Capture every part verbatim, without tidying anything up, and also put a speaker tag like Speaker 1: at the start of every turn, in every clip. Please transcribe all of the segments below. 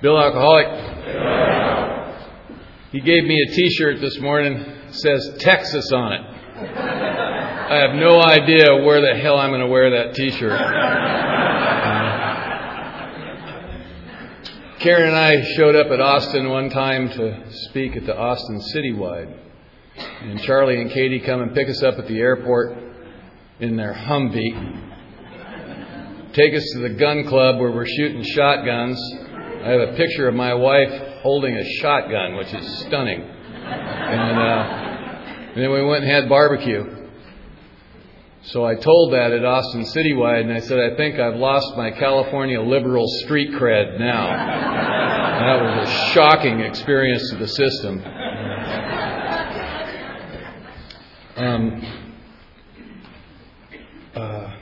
Speaker 1: Bill Alcoholic. He gave me a T-shirt this morning. It says Texas on it. I have no idea where the hell I'm going to wear that T-shirt. Karen and I showed up at Austin one time to speak at the Austin Citywide. And Charlie and Katie come and pick us up at the airport in their Humvee. Take us to the gun club where we're shooting shotguns. I have a picture of my wife holding a shotgun, which is stunning. And, uh, and then we went and had barbecue. So I told that at Austin Citywide, and I said, I think I've lost my California liberal street cred now. And that was a shocking experience to the system. Um, uh,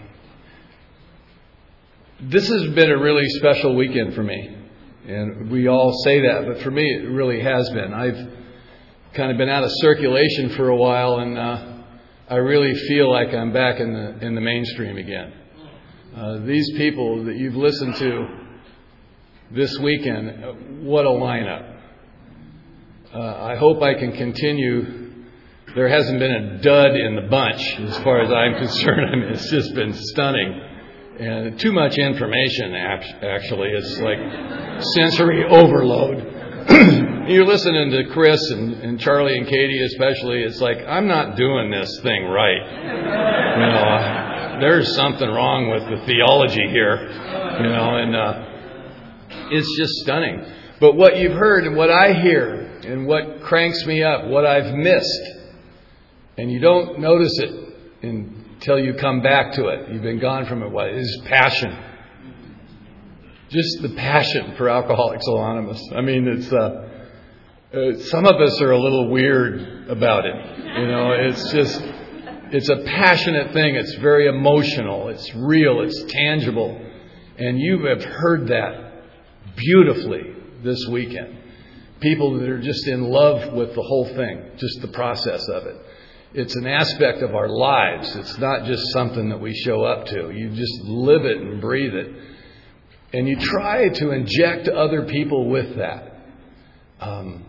Speaker 1: this has been a really special weekend for me. And we all say that, but for me it really has been. I've kind of been out of circulation for a while, and uh, I really feel like I'm back in the in the mainstream again. Uh, these people that you've listened to this weekend, what a lineup. Uh, I hope I can continue. There hasn't been a dud in the bunch as far as I'm concerned. I mean, it's just been stunning. And too much information, actually. It's like sensory overload. You're listening to Chris and, and Charlie and Katie especially. It's like, I'm not doing this thing right. You know, uh, there's something wrong with the theology here. You know, and uh, it's just stunning. But what you've heard and what I hear and what cranks me up, what I've missed, and you don't notice it until you come back to it. You've been gone from it. What is passion? Just the passion for Alcoholics Anonymous. I mean, it's uh, uh, some of us are a little weird about it. You know, it's just it's a passionate thing. It's very emotional. It's real. It's tangible, and you have heard that beautifully this weekend. People that are just in love with the whole thing, just the process of it. It's an aspect of our lives. It's not just something that we show up to. You just live it and breathe it. And you try to inject other people with that. Um,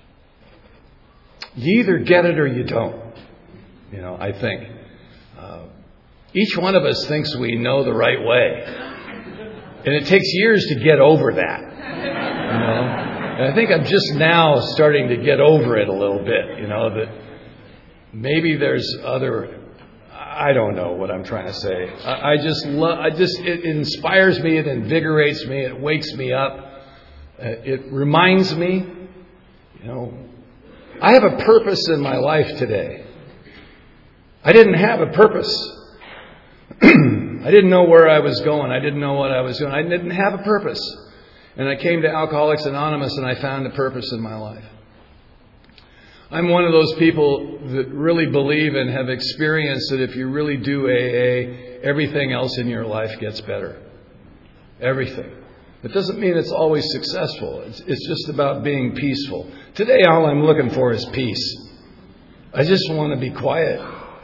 Speaker 1: you either get it or you don't. You know, I think. Uh, each one of us thinks we know the right way. And it takes years to get over that. You know? And I think I'm just now starting to get over it a little bit. You know, that maybe there's other, I don't know what I'm trying to say. I, I just love, I just, it inspires me, it invigorates me, it wakes me up. Uh, it reminds me, you know, I have a purpose in my life today. I didn't have a purpose. I didn't know where I was going. I didn't know what I was doing. I didn't have a purpose. And I came to Alcoholics Anonymous and I found a purpose in my life. I'm one of those people that really believe and have experienced that if you really do A A, everything else in your life gets better. Everything. It doesn't mean it's always successful. It's, it's just about being peaceful. Today, all I'm looking for is peace. I just want to be quiet.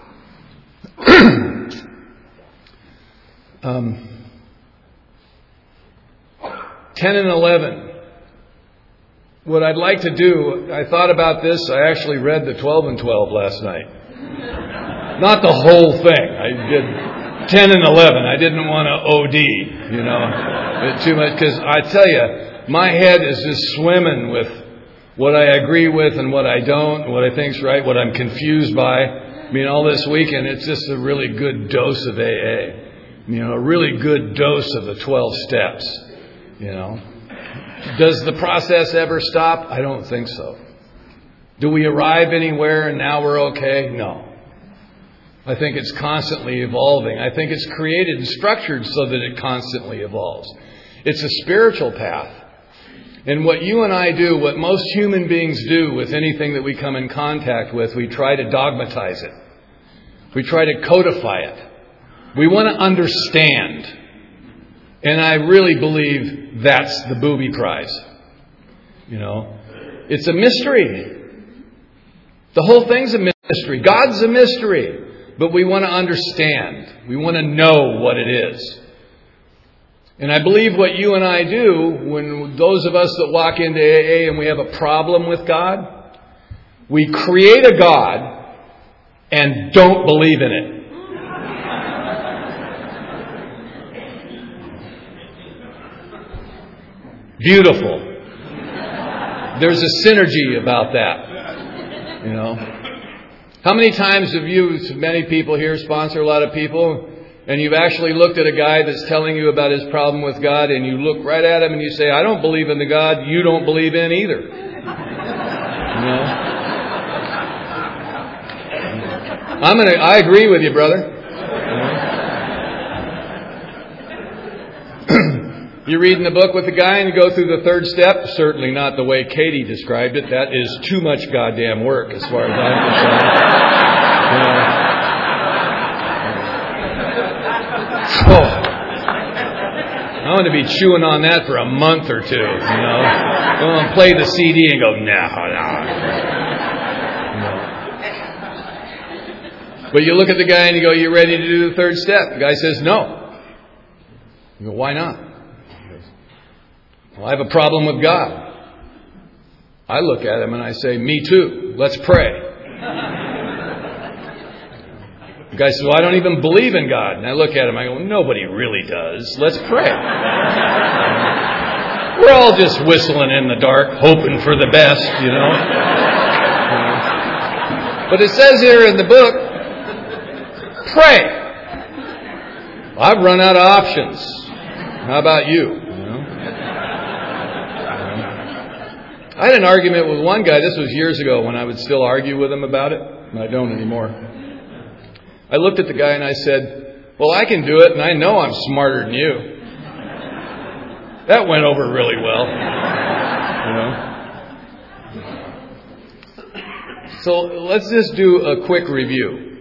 Speaker 1: um, ten and eleven. What I'd like to do, I thought about this. I actually read the twelve and twelve last night. Not the whole thing. I did ten and eleven. I didn't want to O D, you know, too much. Because I tell you, my head is just swimming with what I agree with and what I don't, what I think's right, what I'm confused by. I mean, all this weekend, it's just a really good dose of A A. You know, a really good dose of the twelve steps, you know. Does the process ever stop? I don't think so. Do we arrive anywhere and now we're okay? No. I think it's constantly evolving. I think it's created and structured so that it constantly evolves. It's a spiritual path. And what you and I do, what most human beings do with anything that we come in contact with, we try to dogmatize it. We try to codify it. We want to understand. And I really believe that's the booby prize. You know, it's a mystery. The whole thing's a mystery. God's a mystery. But we want to understand. We want to know what it is. And I believe what you and I do, when those of us that walk into A A and we have a problem with God, we create a God and don't believe in it. Beautiful. There's a synergy about that. You know. How many times have you, many people here sponsor a lot of people, and you've actually looked at a guy that's telling you about his problem with God, and you look right at him and you say, I don't believe in the God you don't believe in either. You know? I'm gonna, I agree with you, brother. You're reading the book with the guy and you go through the third step. Certainly not the way Katie described it. That is too much goddamn work as far as I'm concerned. Oh, I want to be chewing on that for a month or two, you know. I want to play the C D and go, no, no. But you look at the guy and you go, you ready to do the third step? The guy says, no. You go, why not? Well, I have a problem with God. I look at him and I say, me too. Let's pray. The guy says, well, I don't even believe in God. And I look at him, I go, nobody really does. Let's pray. We're all just whistling in the dark, hoping for the best, you know. But it says here in the book, pray. Well, I've run out of options. How about you? I had an argument with one guy. This was years ago when I would still argue with him about it. And I don't anymore. I looked at the guy and I said, well, I can do it and I know I'm smarter than you. That went over really well. You know? So let's just do a quick review.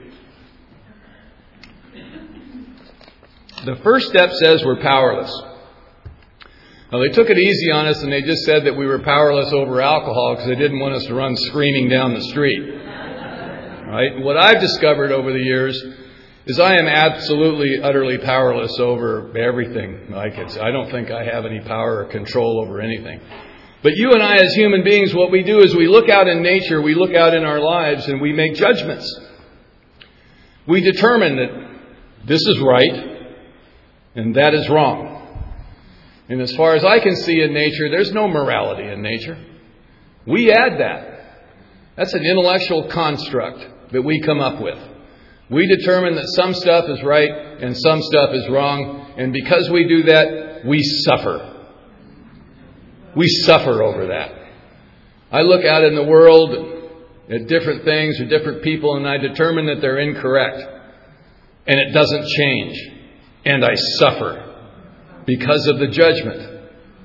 Speaker 1: The first step says we're powerless. Now, they took it easy on us and they just said that we were powerless over alcohol because they didn't want us to run screaming down the street. Right? What I've discovered over the years is I am absolutely, utterly powerless over everything. Like it's, I don't think I have any power or control over anything. But you and I as human beings, what we do is we look out in nature, we look out in our lives, and we make judgments. We determine that this is right and that is wrong. And as far as I can see in nature, there's no morality in nature. We add that. That's an intellectual construct that we come up with. We determine that some stuff is right and some stuff is wrong. And because we do that, we suffer. We suffer over that. I look out in the world at different things or different people and I determine that they're incorrect. And it doesn't change. And I suffer. Because of the judgment.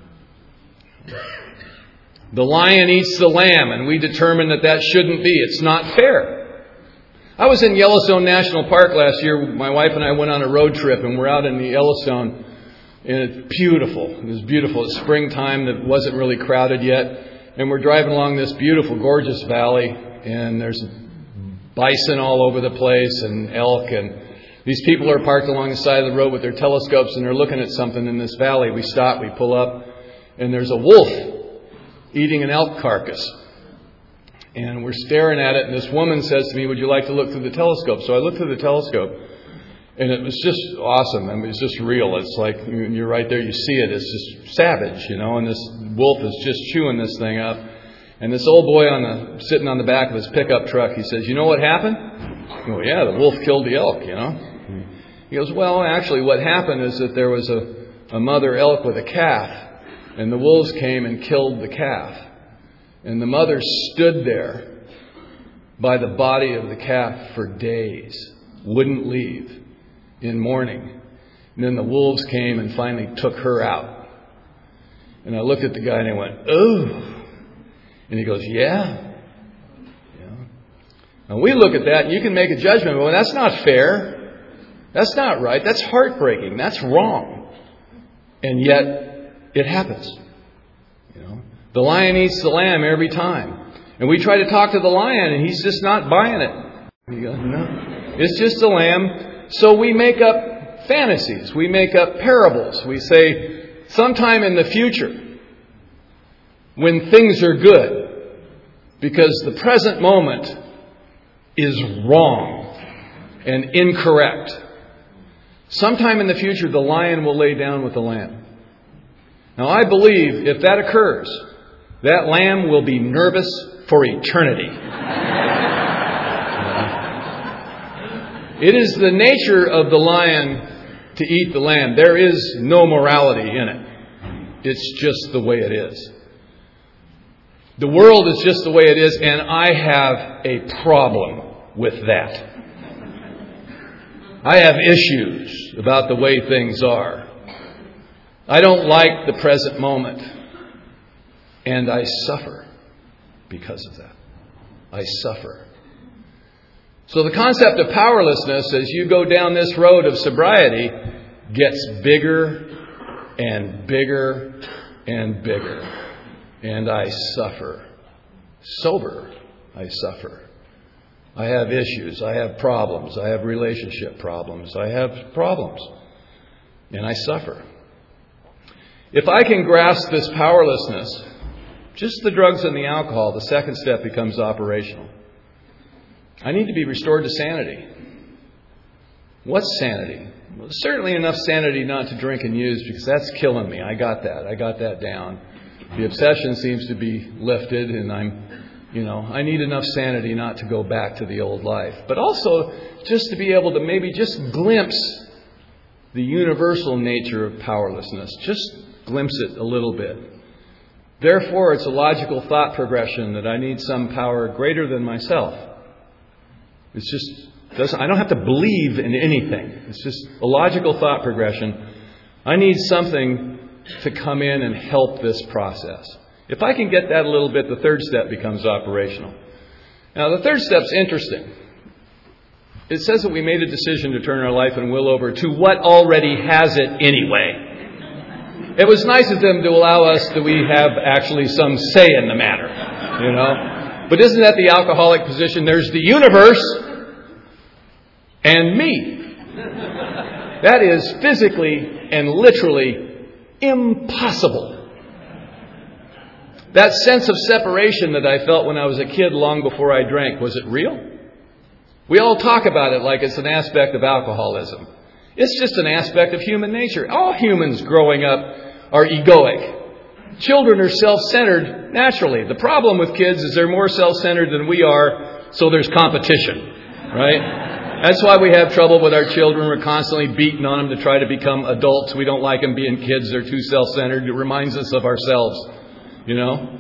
Speaker 1: The lion eats the lamb, and we determine that that shouldn't be. It's not fair. I was in Yellowstone National Park last year. My wife and I went on a road trip, and we're out in the Yellowstone. And it's beautiful. It was beautiful. It's springtime that wasn't really crowded yet. And we're driving along this beautiful, gorgeous valley, and there's bison all over the place, and elk, and these people are parked along the side of the road with their telescopes and they're looking at something in this valley. We stop, we pull up, and there's a wolf eating an elk carcass. And we're staring at it, and this woman says to me, would you like to look through the telescope? So I looked through the telescope, and it was just awesome. I mean, it's just real. It's like you're right there, you see it. It's just savage, you know, and this wolf is just chewing this thing up. And this old boy on the sitting on the back of his pickup truck, he says, you know what happened? Oh, yeah, the wolf killed the elk, you know. He goes, well, actually what happened is that there was a, a mother elk with a calf, and the wolves came and killed the calf. And the mother stood there by the body of the calf for days, wouldn't leave, in mourning. And then the wolves came and finally took her out. And I looked at the guy and I went, oh. And he goes, yeah. And we look at that and you can make a judgment. Well, that's not fair. That's not right. That's heartbreaking. That's wrong. And yet, it happens. You know, the lion eats the lamb every time. And we try to talk to the lion and he's just not buying it. He goes, no, it's just a lamb. So we make up fantasies. We make up parables. We say, sometime in the future, when things are good, because the present moment is wrong and incorrect. Sometime in the future, the lion will lay down with the lamb. Now, I believe if that occurs, that lamb will be nervous for eternity. It is the nature of the lion to eat the lamb. There is no morality in it. It's just the way it is. The world is just the way it is, and I have a problem with that. I have issues about the way things are. I don't like the present moment, and I suffer because of that. I suffer. So the concept of powerlessness, as you go down this road of sobriety, gets bigger and bigger and bigger. And I suffer. Sober, I suffer. I have issues. I have problems. I have relationship problems. I have problems. And I suffer. If I can grasp this powerlessness, just the drugs and the alcohol, the second step becomes operational. I need to be restored to sanity. What's sanity? Well, certainly enough sanity not to drink and use, because that's killing me. I got that. I got that down. The obsession seems to be lifted, and I'm, you know, I need enough sanity not to go back to the old life. But also just to be able to maybe just glimpse the universal nature of powerlessness. Just glimpse it a little bit. Therefore, it's a logical thought progression that I need some power greater than myself. It's just, doesn't, I don't have to believe in anything. It's just a logical thought progression. I need something to come in and help this process. If I can get that a little bit, the third step becomes operational. Now, the third step's interesting. It says that we made a decision to turn our life and will over to what already has it anyway. It was nice of them to allow us that we have actually some say in the matter, you know. But isn't that the alcoholic position? There's the universe and me. That is physically and literally impossible. That sense of separation that I felt when I was a kid long before I drank, was it real? We all talk about it like it's an aspect of alcoholism. It's just an aspect of human nature. All humans growing up are egoic. Children are self-centered naturally. The problem with kids is they're more self-centered than we are, so there's competition, right? That's why we have trouble with our children. We're constantly beating on them to try to become adults. We don't like them being kids. They're too self-centered. It reminds us of ourselves, you know?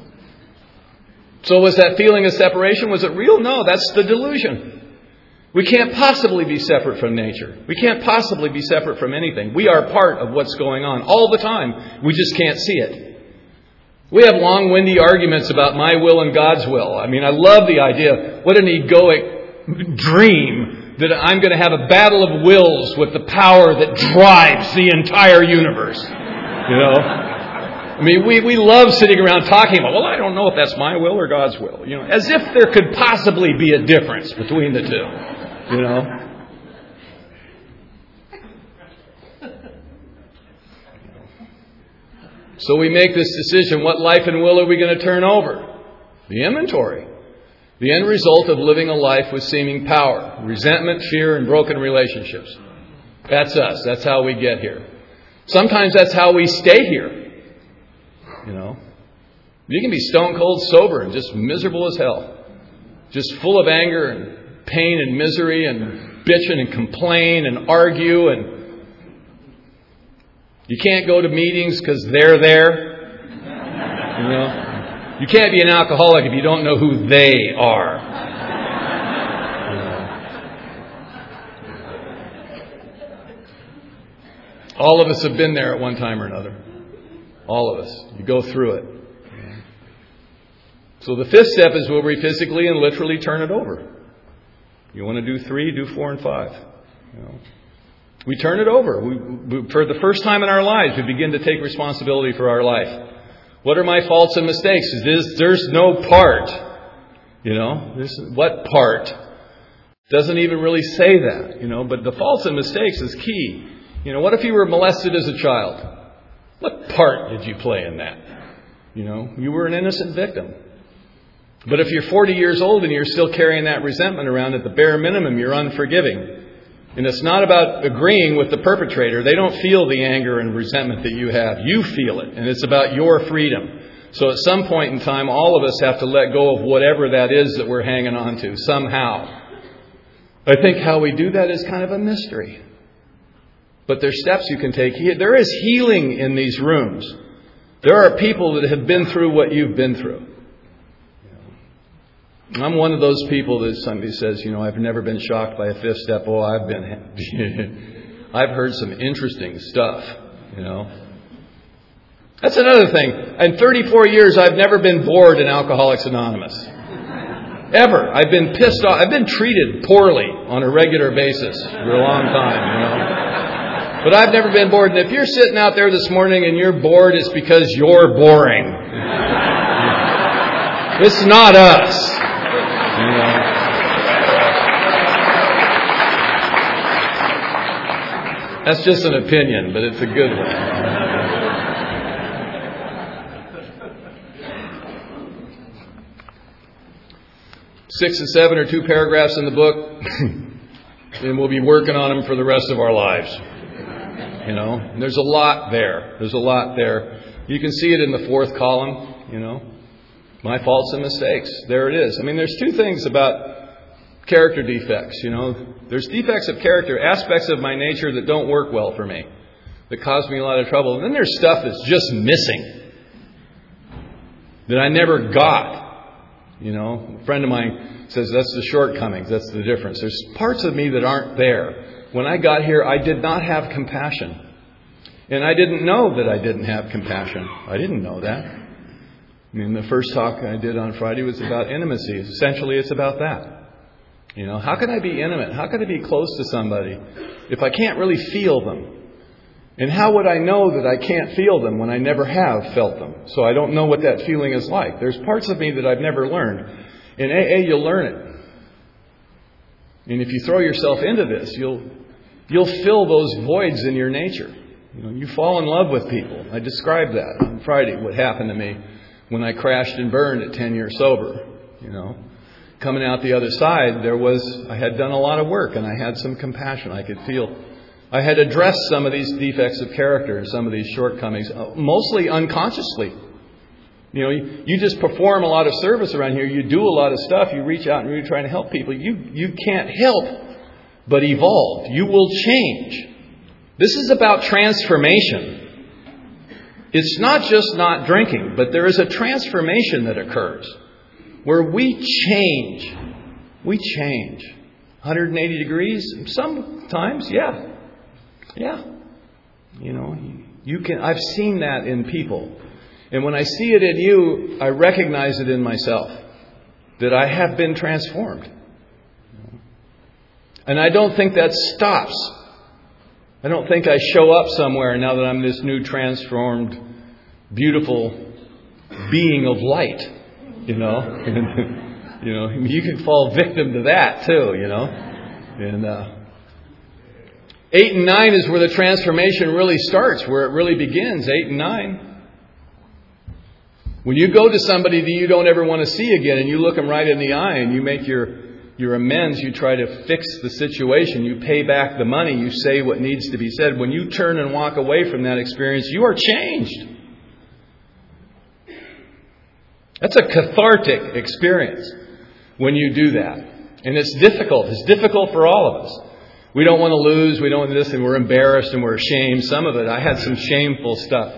Speaker 1: So was that feeling of separation, was it real? No, that's the delusion. We can't possibly be separate from nature. We can't possibly be separate from anything. We are part of what's going on all the time. We just can't see it. We have long, windy arguments about my will and God's will. I mean, I love the idea. What an egoic dream that I'm going to have a battle of wills with the power that drives the entire universe. You know? I mean, we, we love sitting around talking about, well, I don't know if that's my will or God's will. You know, as if there could possibly be a difference between the two. You know? So we make this decision. What life and will are we going to turn over? The inventory. The end result of living a life with seeming power. Resentment, fear, and broken relationships. That's us. That's how we get here. Sometimes that's how we stay here. You know, you can be stone cold sober and just miserable as hell. Just full of anger and pain and misery and bitching and complain and argue. And you can't go to meetings because they're there. You know, you can't be an alcoholic if you don't know who they are. You know. All of us have been there at one time or another. All of us. You go through it. So the fifth step is where we physically and literally turn it over. You want to do three, do four and five. You know. We turn it over. We, we, for the first time in our lives, we begin to take responsibility for our life. What are my faults and mistakes? There's, there's no part. You know, this, what part Doesn't even really say that, you know, but the faults and mistakes is key. You know, what if you were molested as a child? What part did you play in that? You know, you were an innocent victim. But if you're forty years old and you're still carrying that resentment around, at the bare minimum, you're unforgiving. And it's not about agreeing with the perpetrator. They don't feel the anger and resentment that you have. You feel it, and it's about your freedom. So at some point in time, all of us have to let go of whatever that is that we're hanging on to somehow. I think how we do that is kind of a mystery. But there's steps you can take. There is healing in these rooms. There are people that have been through what you've been through. I'm one of those people that somebody says, you know, I've never been shocked by a fifth step. Oh, I've been, I've heard some interesting stuff, you know. That's another thing. In thirty-four years, I've never been bored in Alcoholics Anonymous. Ever. I've been pissed off. I've been treated poorly on a regular basis for a long time, you know. But I've never been bored. And if you're sitting out there this morning and you're bored, it's because you're boring. It's not us. You know. That's just an opinion, but it's a good one. Six and seven are two paragraphs in the book, and we'll be working on them for the rest of our lives. You know, and there's a lot there. There's a lot there. You can see it in the fourth column, you know. My faults and mistakes. There it is. I mean, there's two things about character defects, you know. There's defects of character, aspects of my nature that don't work well for me, that cause me a lot of trouble. And then there's stuff that's just missing, that I never got. You know, a friend of mine says that's the shortcomings, that's the difference. There's parts of me that aren't there. When I got here, I did not have compassion. And I didn't know that I didn't have compassion. I didn't know that. I mean, the first talk I did on Friday was about intimacy. Essentially, it's about that. You know, how can I be intimate? How can I be close to somebody if I can't really feel them? And how would I know that I can't feel them when I never have felt them? So I don't know what that feeling is like. There's parts of me that I've never learned. In A A, you'll learn it. And if you throw yourself into this, you'll you'll fill those voids in your nature. You know, you fall in love with people. I described that on Friday, what happened to me when I crashed and burned at ten years sober. You know, coming out the other side, there was I had done a lot of work, and I had some compassion. I could feel. I had addressed some of these defects of character, some of these shortcomings, mostly unconsciously. You know, you, you just perform a lot of service around here. You do a lot of stuff. You reach out and you're trying to help people. You, you can't help but evolve. You will change. This is about transformation. It's not just not drinking, but there is a transformation that occurs where we change. We change. one hundred eighty degrees? Sometimes, yeah. Yeah. You know, you can, I've seen that in people. And when I see it in you, I recognize it in myself. That I have been transformed. And I don't think that stops. I don't think I show up somewhere now that I'm this new transformed, beautiful being of light. You know. You know, you can fall victim to that too, you know. And, uh, Eight and nine is where the transformation really starts, where it really begins. Eight and nine. When you go to somebody that you don't ever want to see again and you look them right in the eye and you make your, your amends, you try to fix the situation, you pay back the money, you say what needs to be said. When you turn and walk away from that experience, you are changed. That's a cathartic experience when you do that. And it's difficult. It's difficult for all of us. We don't want to lose, we don't want this, and we're embarrassed and we're ashamed. Some of it, I had some shameful stuff.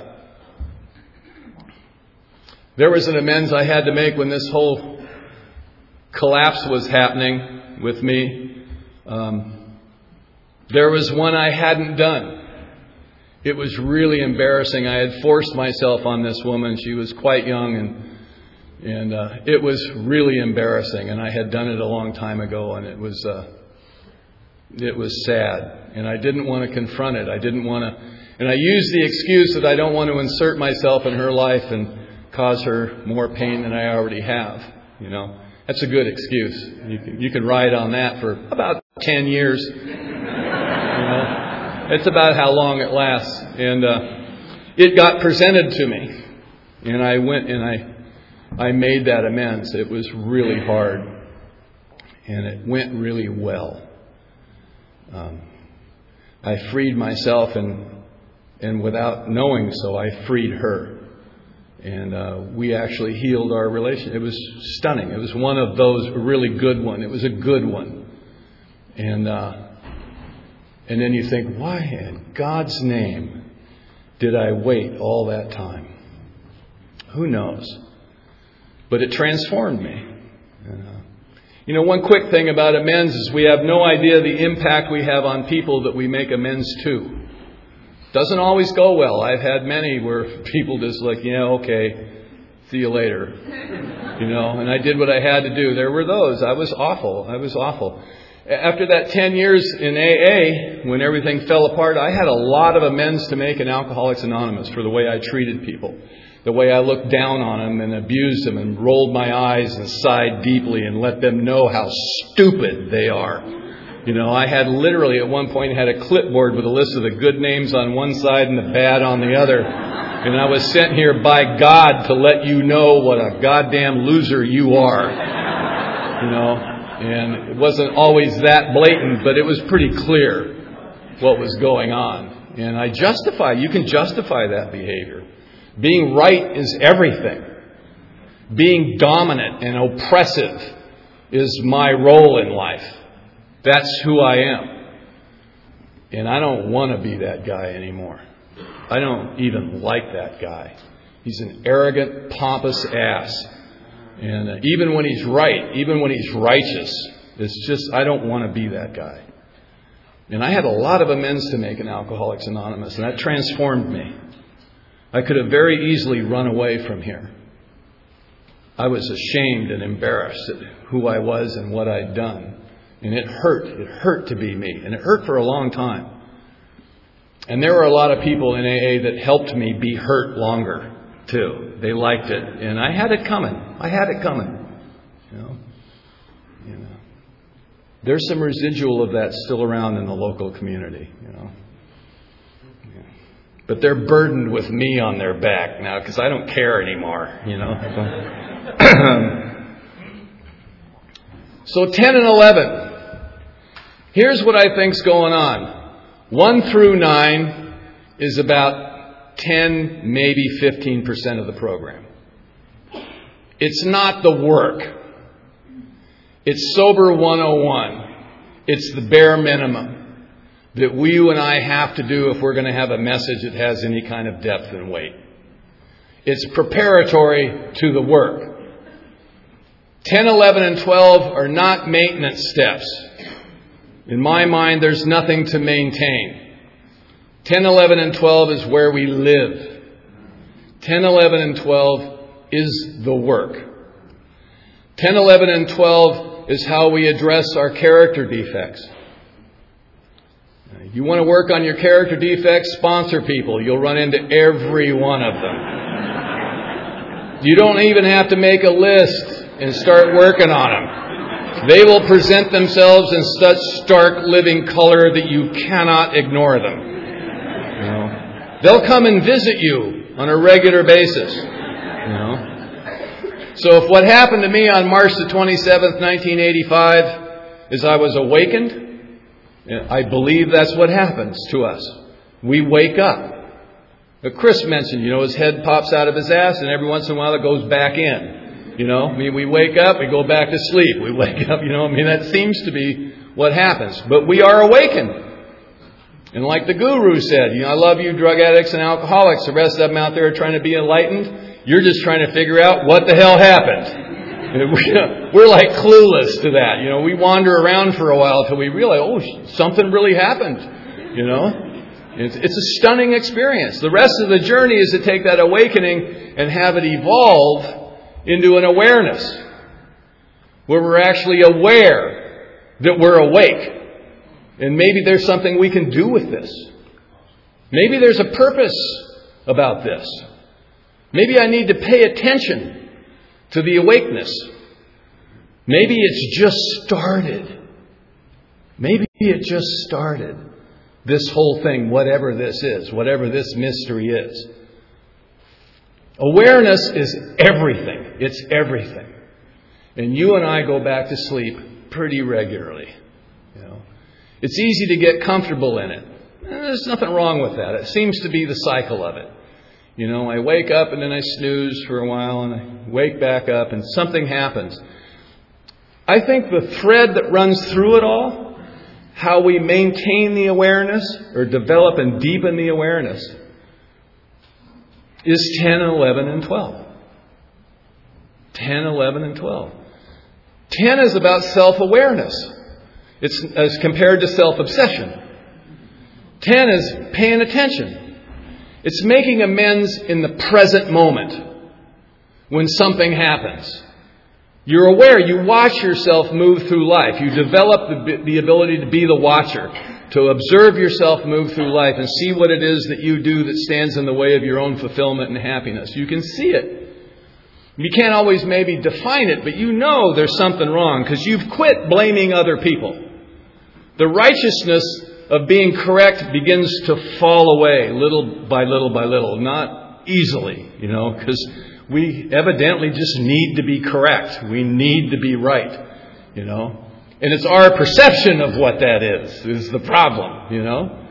Speaker 1: There was an amends I had to make when this whole collapse was happening with me. Um, there was one I hadn't done. It was really embarrassing. I had forced myself on this woman. She was quite young, and and uh, it was really embarrassing. And I had done it a long time ago, and it was... Uh, It was sad, and I didn't want to confront it. I didn't want to, and I used the excuse that I don't want to insert myself in her life and cause her more pain than I already have, you know. That's a good excuse. You can, you can ride on that for about ten years. You know, it's about how long it lasts. And uh, it got presented to me, and I went and I I made that amends. It was really hard, and it went really well. Um, I freed myself, and and without knowing so, I freed her. And uh, we actually healed our relationship. It was stunning. It was one of those, a really good one. It was a good one. And uh, and then you think, why in God's name did I wait all that time? Who knows? But it transformed me. And, uh, you know, one quick thing about amends is we have no idea the impact we have on people that we make amends to. Doesn't always go well. I've had many where people just like, yeah, okay, see you later. You know, and I did what I had to do. There were those. I was awful. I was awful. After that ten years in A A, when everything fell apart, I had a lot of amends to make in Alcoholics Anonymous for the way I treated people. The way I looked down on them and abused them and rolled my eyes and sighed deeply and let them know how stupid they are. You know, I had literally at one point had a clipboard with a list of the good names on one side and the bad on the other. And I was sent here by God to let you know what a goddamn loser you are. You know, and it wasn't always that blatant, but it was pretty clear what was going on. And I justify, you can justify that behavior. Being right is everything. Being dominant and oppressive is my role in life. That's who I am. And I don't want to be that guy anymore. I don't even like that guy. He's an arrogant, pompous ass. And uh, even when he's right, even when he's righteous, it's just, I don't want to be that guy. And I had a lot of amends to make in Alcoholics Anonymous, and that transformed me. I could have very easily run away from here. I was ashamed and embarrassed at who I was and what I'd done. And it hurt. It hurt to be me. And it hurt for a long time. And there were a lot of people in A A that helped me be hurt longer, too. They liked it. And I had it coming. I had it coming. You know? You know. There's some residual of that still around in the local community, you know. Yeah. But they're burdened with me on their back now because I don't care anymore, you know. So ten and eleven. Here's what I think's going on. One through nine is about ten, maybe fifteen percent of the program. It's not the work. It's Sober one oh one. It's the bare minimum that we, you and I have to do if we're going to have a message that has any kind of depth and weight. It's preparatory to the work. ten, eleven, and twelve are not maintenance steps. In my mind, there's nothing to maintain. ten, eleven, and twelve is where we live. ten, eleven, and twelve is the work. ten, eleven, and twelve is how we address our character defects. You want to work on your character defects? Sponsor people. You'll run into every one of them. You don't even have to make a list and start working on them. They will present themselves in such stark living color that you cannot ignore them. You know? They'll come and visit you on a regular basis. You know? So if what happened to me on March the twenty-seventh, nineteen eighty-five is I was awakened, I believe that's what happens to us. We wake up. Chris mentioned, you know, his head pops out of his ass and every once in a while it goes back in. You know, I mean, we wake up, we go back to sleep. We wake up, you know, I mean, that seems to be what happens. But we are awakened. And like the guru said, you know, I love you drug addicts and alcoholics. The rest of them out there are trying to be enlightened. You're just trying to figure out what the hell happened. We're like clueless to that. You know, we wander around for a while until we realize, oh, something really happened. You know, it's, it's a stunning experience. The rest of the journey is to take that awakening and have it evolve into an awareness where we're actually aware that we're awake. And maybe there's something we can do with this. Maybe there's a purpose about this. Maybe I need to pay attention to the awakeness. Maybe it's just started. Maybe it just started. This whole thing, whatever this is, whatever this mystery is. Awareness is everything. It's everything. And you and I go back to sleep pretty regularly. You know, it's easy to get comfortable in it. There's nothing wrong with that. It seems to be the cycle of it. You know, I wake up and then I snooze for a while and I wake back up and something happens. I think the thread that runs through it all, how we maintain the awareness or develop and deepen the awareness, is ten, eleven, and twelve. ten, eleven, and twelve. ten is about self-awareness. It's as compared to self-obsession. ten is paying attention. It's making amends in the present moment when something happens. You're aware. You watch yourself move through life. You develop the, the ability to be the watcher, to observe yourself move through life and see what it is that you do that stands in the way of your own fulfillment and happiness. You can see it. You can't always maybe define it, but you know there's something wrong because you've quit blaming other people. The righteousness of being correct begins to fall away little by little by little, not easily, you know, because we evidently just need to be correct. We need to be right, you know. And it's our perception of what that is, is the problem, you know.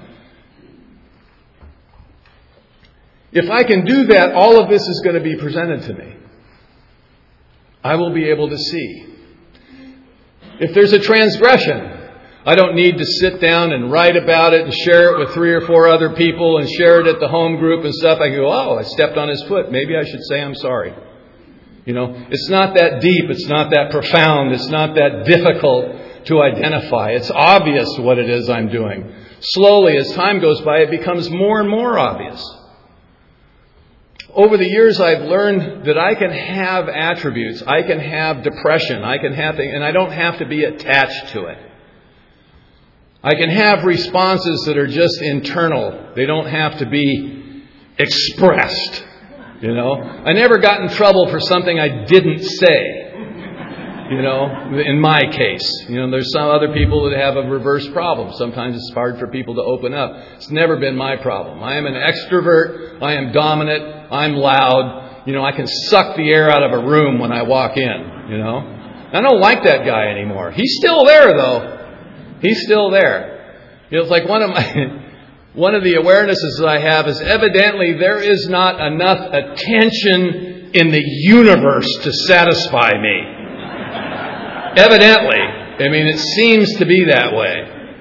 Speaker 1: If I can do that, all of this is going to be presented to me. I will be able to see. If there's a transgression, I don't need to sit down and write about it and share it with three or four other people and share it at the home group and stuff. I can go, oh, I stepped on his foot. Maybe I should say I'm sorry. You know, it's not that deep. It's not that profound. It's not that difficult to identify. It's obvious what it is I'm doing. Slowly, as time goes by, it becomes more and more obvious. Over the years, I've learned that I can have attributes. I can have depression. I can have things, and I don't have to be attached to it. I can have responses that are just internal. They don't have to be expressed. You know, I never got in trouble for something I didn't say. You know, in my case, you know, there's some other people that have a reverse problem. Sometimes it's hard for people to open up. It's never been my problem. I am an extrovert. I am dominant. I'm loud. You know, I can suck the air out of a room when I walk in. You know, I don't like that guy anymore. He's still there though. He's still there. You know, it's like one of my, one of the awarenesses that I have is evidently there is not enough attention in the universe to satisfy me. Evidently. I mean, it seems to be that way.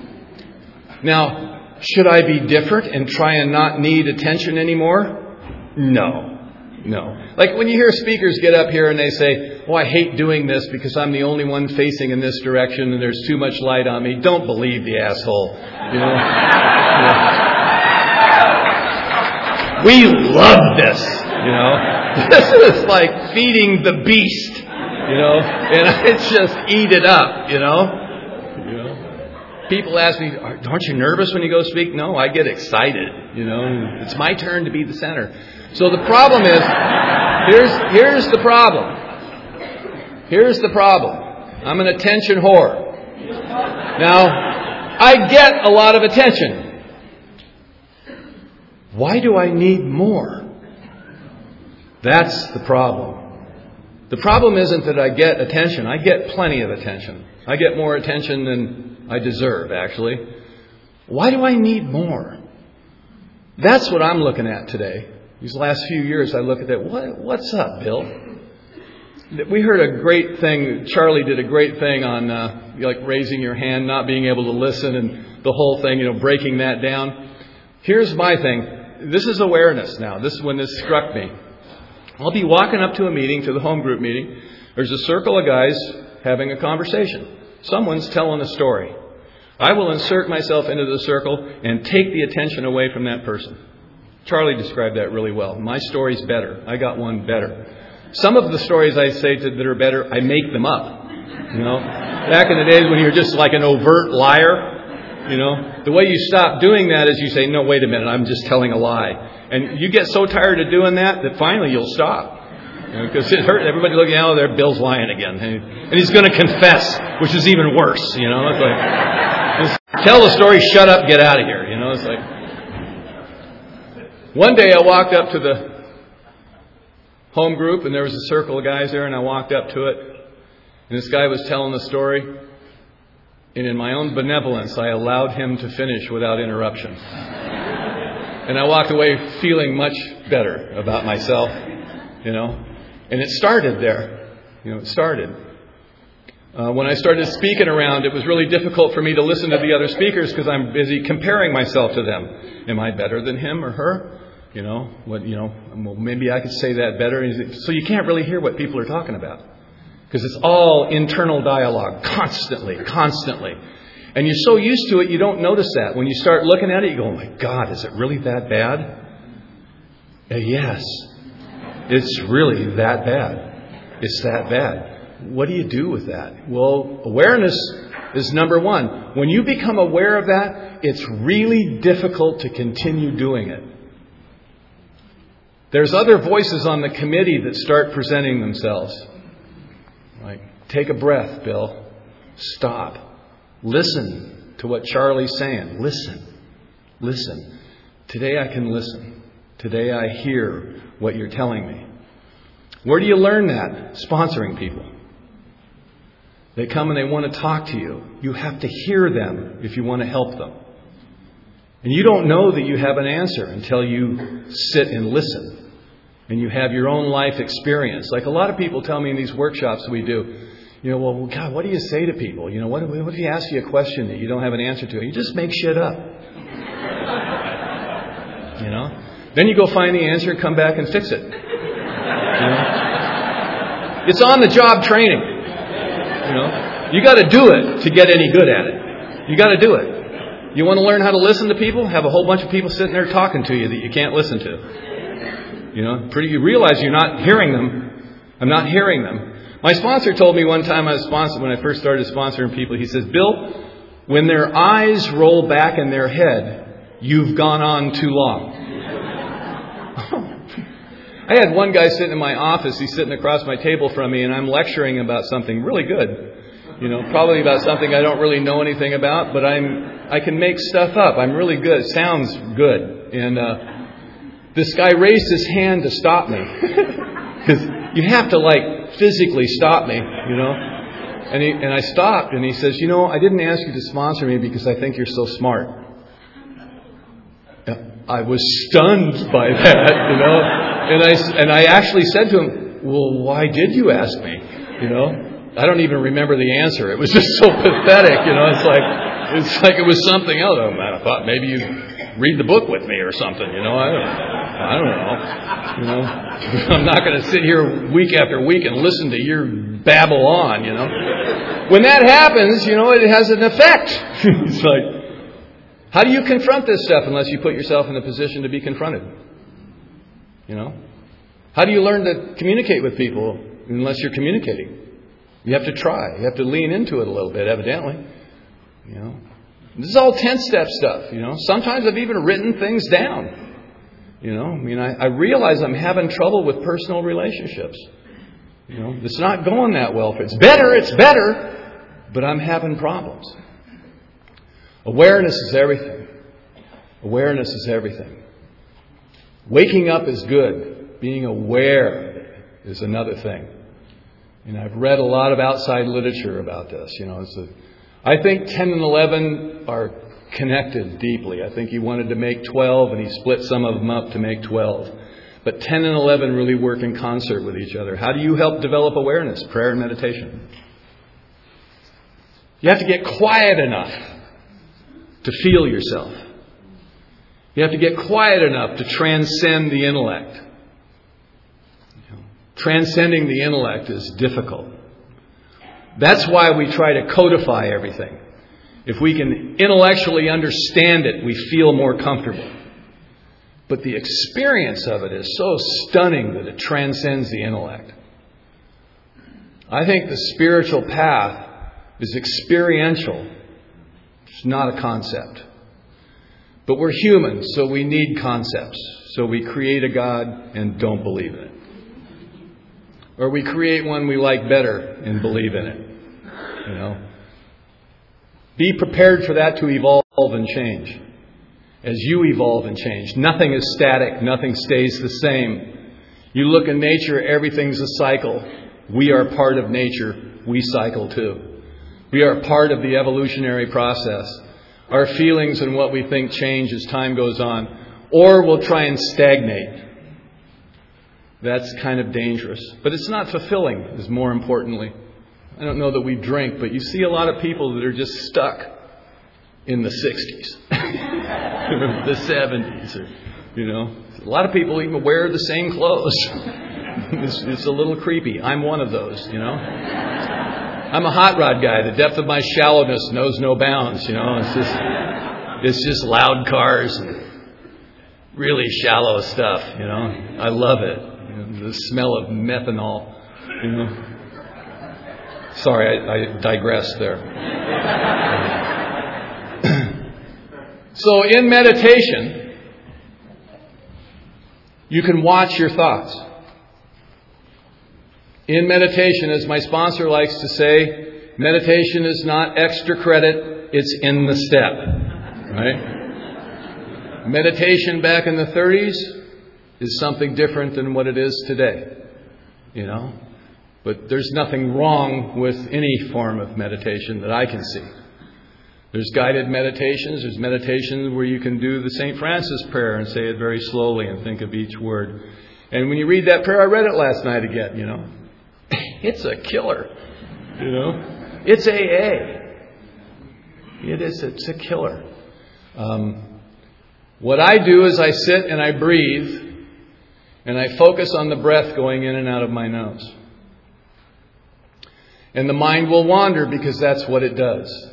Speaker 1: Now, should I be different and try and not need attention anymore? No. No. Like when you hear speakers get up here and they say, oh, I hate doing this because I'm the only one facing in this direction and there's too much light on me. Don't believe the asshole. You know? You know? We love this. You know? This is like feeding the beast. You know? And I just eat it up. You know? You know? People ask me, aren't you nervous when you go speak? No, I get excited. You know? It's my turn to be the center. So the problem is, here's, here's the problem. Here's the problem. I'm an attention whore. Now, I get a lot of attention. Why do I need more? That's the problem. The problem isn't that I get attention. I get plenty of attention. I get more attention than I deserve, actually. Why do I need more? That's what I'm looking at today. These last few years, I look at that. What, what's up, Bill? We heard a great thing. Charlie did a great thing on uh, like raising your hand, not being able to listen, and the whole thing, you know, breaking that down. Here's my thing. This is awareness now. This is when this struck me. I'll be walking up to a meeting, to the home group meeting. There's a circle of guys having a conversation. Someone's telling a story. I will insert myself into the circle and take the attention away from that person. Charlie described that really well. My story's better. I got one better. Some of the stories I say to, that are better, I make them up. You know, back in the days when you're just like an overt liar, you know, the way you stop doing that is you say, no, wait a minute, I'm just telling a lie. And you get so tired of doing that that finally you'll stop. Because you know, it hurt. Everybody looking out there, Bill's lying again. And he's going to confess, which is even worse. You know, it's like, just tell the story, shut up, get out of here. You know, it's like. One day I walked up to the home group, and there was a circle of guys there, and I walked up to it. And this guy was telling the story. And in my own benevolence, I allowed him to finish without interruption. And I walked away feeling much better about myself, you know. And it started there. You know, it started. Uh, when I started speaking around, it was really difficult for me to listen to the other speakers because I'm busy comparing myself to them. Am I better than him or her? You know, what, you know, well, maybe I could say that better. So you can't really hear what people are talking about because it's all internal dialogue, constantly, constantly. And you're so used to it, you don't notice that. When you start looking at it, you go, oh my God, is it really that bad? Uh, yes, it's really that bad. It's that bad. What do you do with that? Well, awareness is number one. When you become aware of that, it's really difficult to continue doing it. There's other voices on the committee that start presenting themselves. Like, take a breath, Bill. Stop. Listen to what Charlie's saying. Listen. Listen. Today I can listen. Today I hear what you're telling me. Where do you learn that? Sponsoring people. They come and they want to talk to you. You have to hear them if you want to help them. And you don't know that you have an answer until you sit and listen. And you have your own life experience. Like a lot of people tell me in these workshops we do, you know, well, God, what do you say to people? You know, what, what if he asks you a question that you don't have an answer to? You just make shit up. You know? Then you go find the answer and come back and fix it. You know? It's on the job training. You know? You got to do it to get any good at it. You got to do it. You want to learn how to listen to people? Have a whole bunch of people sitting there talking to you that you can't listen to. You know, pretty, you realize you're not hearing them. I'm not hearing them. My sponsor told me one time I was sponsored, when I first started sponsoring people, he says, Bill, when their eyes roll back in their head, you've gone on too long. I had one guy sitting in my office. He's sitting across my table from me, and I'm lecturing about something really good. You know, probably about something I don't really know anything about, but I'm I can make stuff up. I'm really good. It sounds good. And uh, this guy raised his hand to stop me. Because you have to, like, physically stop me, you know. And, he, and I stopped, and he says, you know, I didn't ask you to sponsor me because I think you're so smart. I was stunned by that, you know. And I, and I actually said to him, well, why did you ask me? You know. I don't even remember the answer. It was just so pathetic, you know. It's like it's like it was something else. Oh, man, I thought maybe you'd read the book with me or something, you know. I don't, I don't know. You know, I'm not going to sit here week after week and listen to your babble on, you know. When that happens, you know, it has an effect. It's like, how do you confront this stuff unless you put yourself in a position to be confronted? You know, how do you learn to communicate with people unless you're communicating? You have to try. You have to lean into it a little bit, evidently. You know, this is all ten-step stuff. You know, sometimes I've even written things down. You know, I mean, I, I realize I'm having trouble with personal relationships. You know, it's not going that well. It's better, it's better, but I'm having problems. Awareness is everything. Awareness is everything. Waking up is good. Being aware is another thing. And I've read a lot of outside literature about this. You know, it's a, I think ten and eleven are connected deeply. I think he wanted to make twelve, and he split some of them up to make twelve. But ten and eleven really work in concert with each other. How do you help develop awareness? Prayer and meditation. You have to get quiet enough to feel yourself. You have to get quiet enough to transcend the intellect. Transcending the intellect is difficult. That's why we try to codify everything. If we can intellectually understand it, we feel more comfortable. But the experience of it is so stunning that it transcends the intellect. I think the spiritual path is experiential. It's not a concept. But we're human, so we need concepts. So we create a God and don't believe in it. or we create one we like better and believe in it. You know, be prepared for that to evolve and change. As you evolve and change, nothing is static. Nothing stays the same. You look in nature, everything's a cycle. We are part of nature. We cycle too. We are part of the evolutionary process. Our feelings and what we think change as time goes on, or we'll try and stagnate. That's kind of dangerous. But it's not fulfilling, is more importantly. I don't know that we drink, but you see a lot of people that are just stuck in the sixties, the seventies, or, you know. A lot of people even wear the same clothes. it's, it's a little creepy. I'm one of those, you know. I'm a hot rod guy. The depth of my shallowness knows no bounds, you know. It's just, it's just loud cars and really shallow stuff, you know. I love it. You know, the smell of methanol, you know. Sorry, I, I digressed there. So in meditation, you can watch your thoughts. In meditation, as my sponsor likes to say, meditation is not extra credit, it's in the step. Right? Meditation back in the thirties is something different than what it is today. You know? But there's nothing wrong with any form of meditation that I can see. There's guided meditations. There's meditations where you can do the Saint Francis prayer and say it very slowly and think of each word. And when you read that prayer, I read it last night again, you know. It's a killer, you know. It's A A. It is. It's a killer. Um, what I do is I sit and I breathe and I focus on the breath going in and out of my nose. And the mind will wander because that's what it does.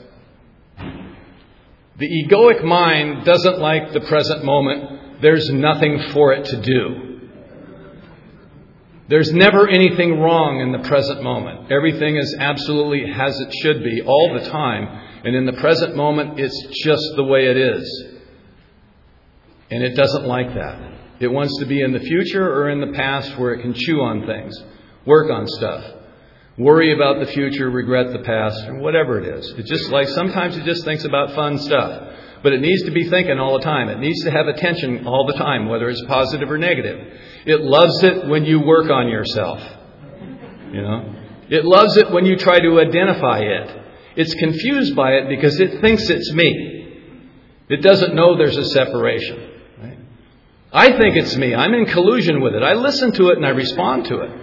Speaker 1: The egoic mind doesn't like the present moment. There's nothing for it to do. There's never anything wrong in the present moment. Everything is absolutely as it should be all the time. And in the present moment, it's just the way it is. And it doesn't like that. It wants to be in the future or in the past where it can chew on things, work on stuff, worry about the future, regret the past, or whatever it is. It just like sometimes it just thinks about fun stuff. But it needs to be thinking all the time. It needs to have attention all the time, whether it's positive or negative. It loves it when you work on yourself. You know? It loves it when you try to identify it. It's confused by it because it thinks it's me. It doesn't know there's a separation. Right? I think it's me. I'm in collusion with it. I listen to it and I respond to it.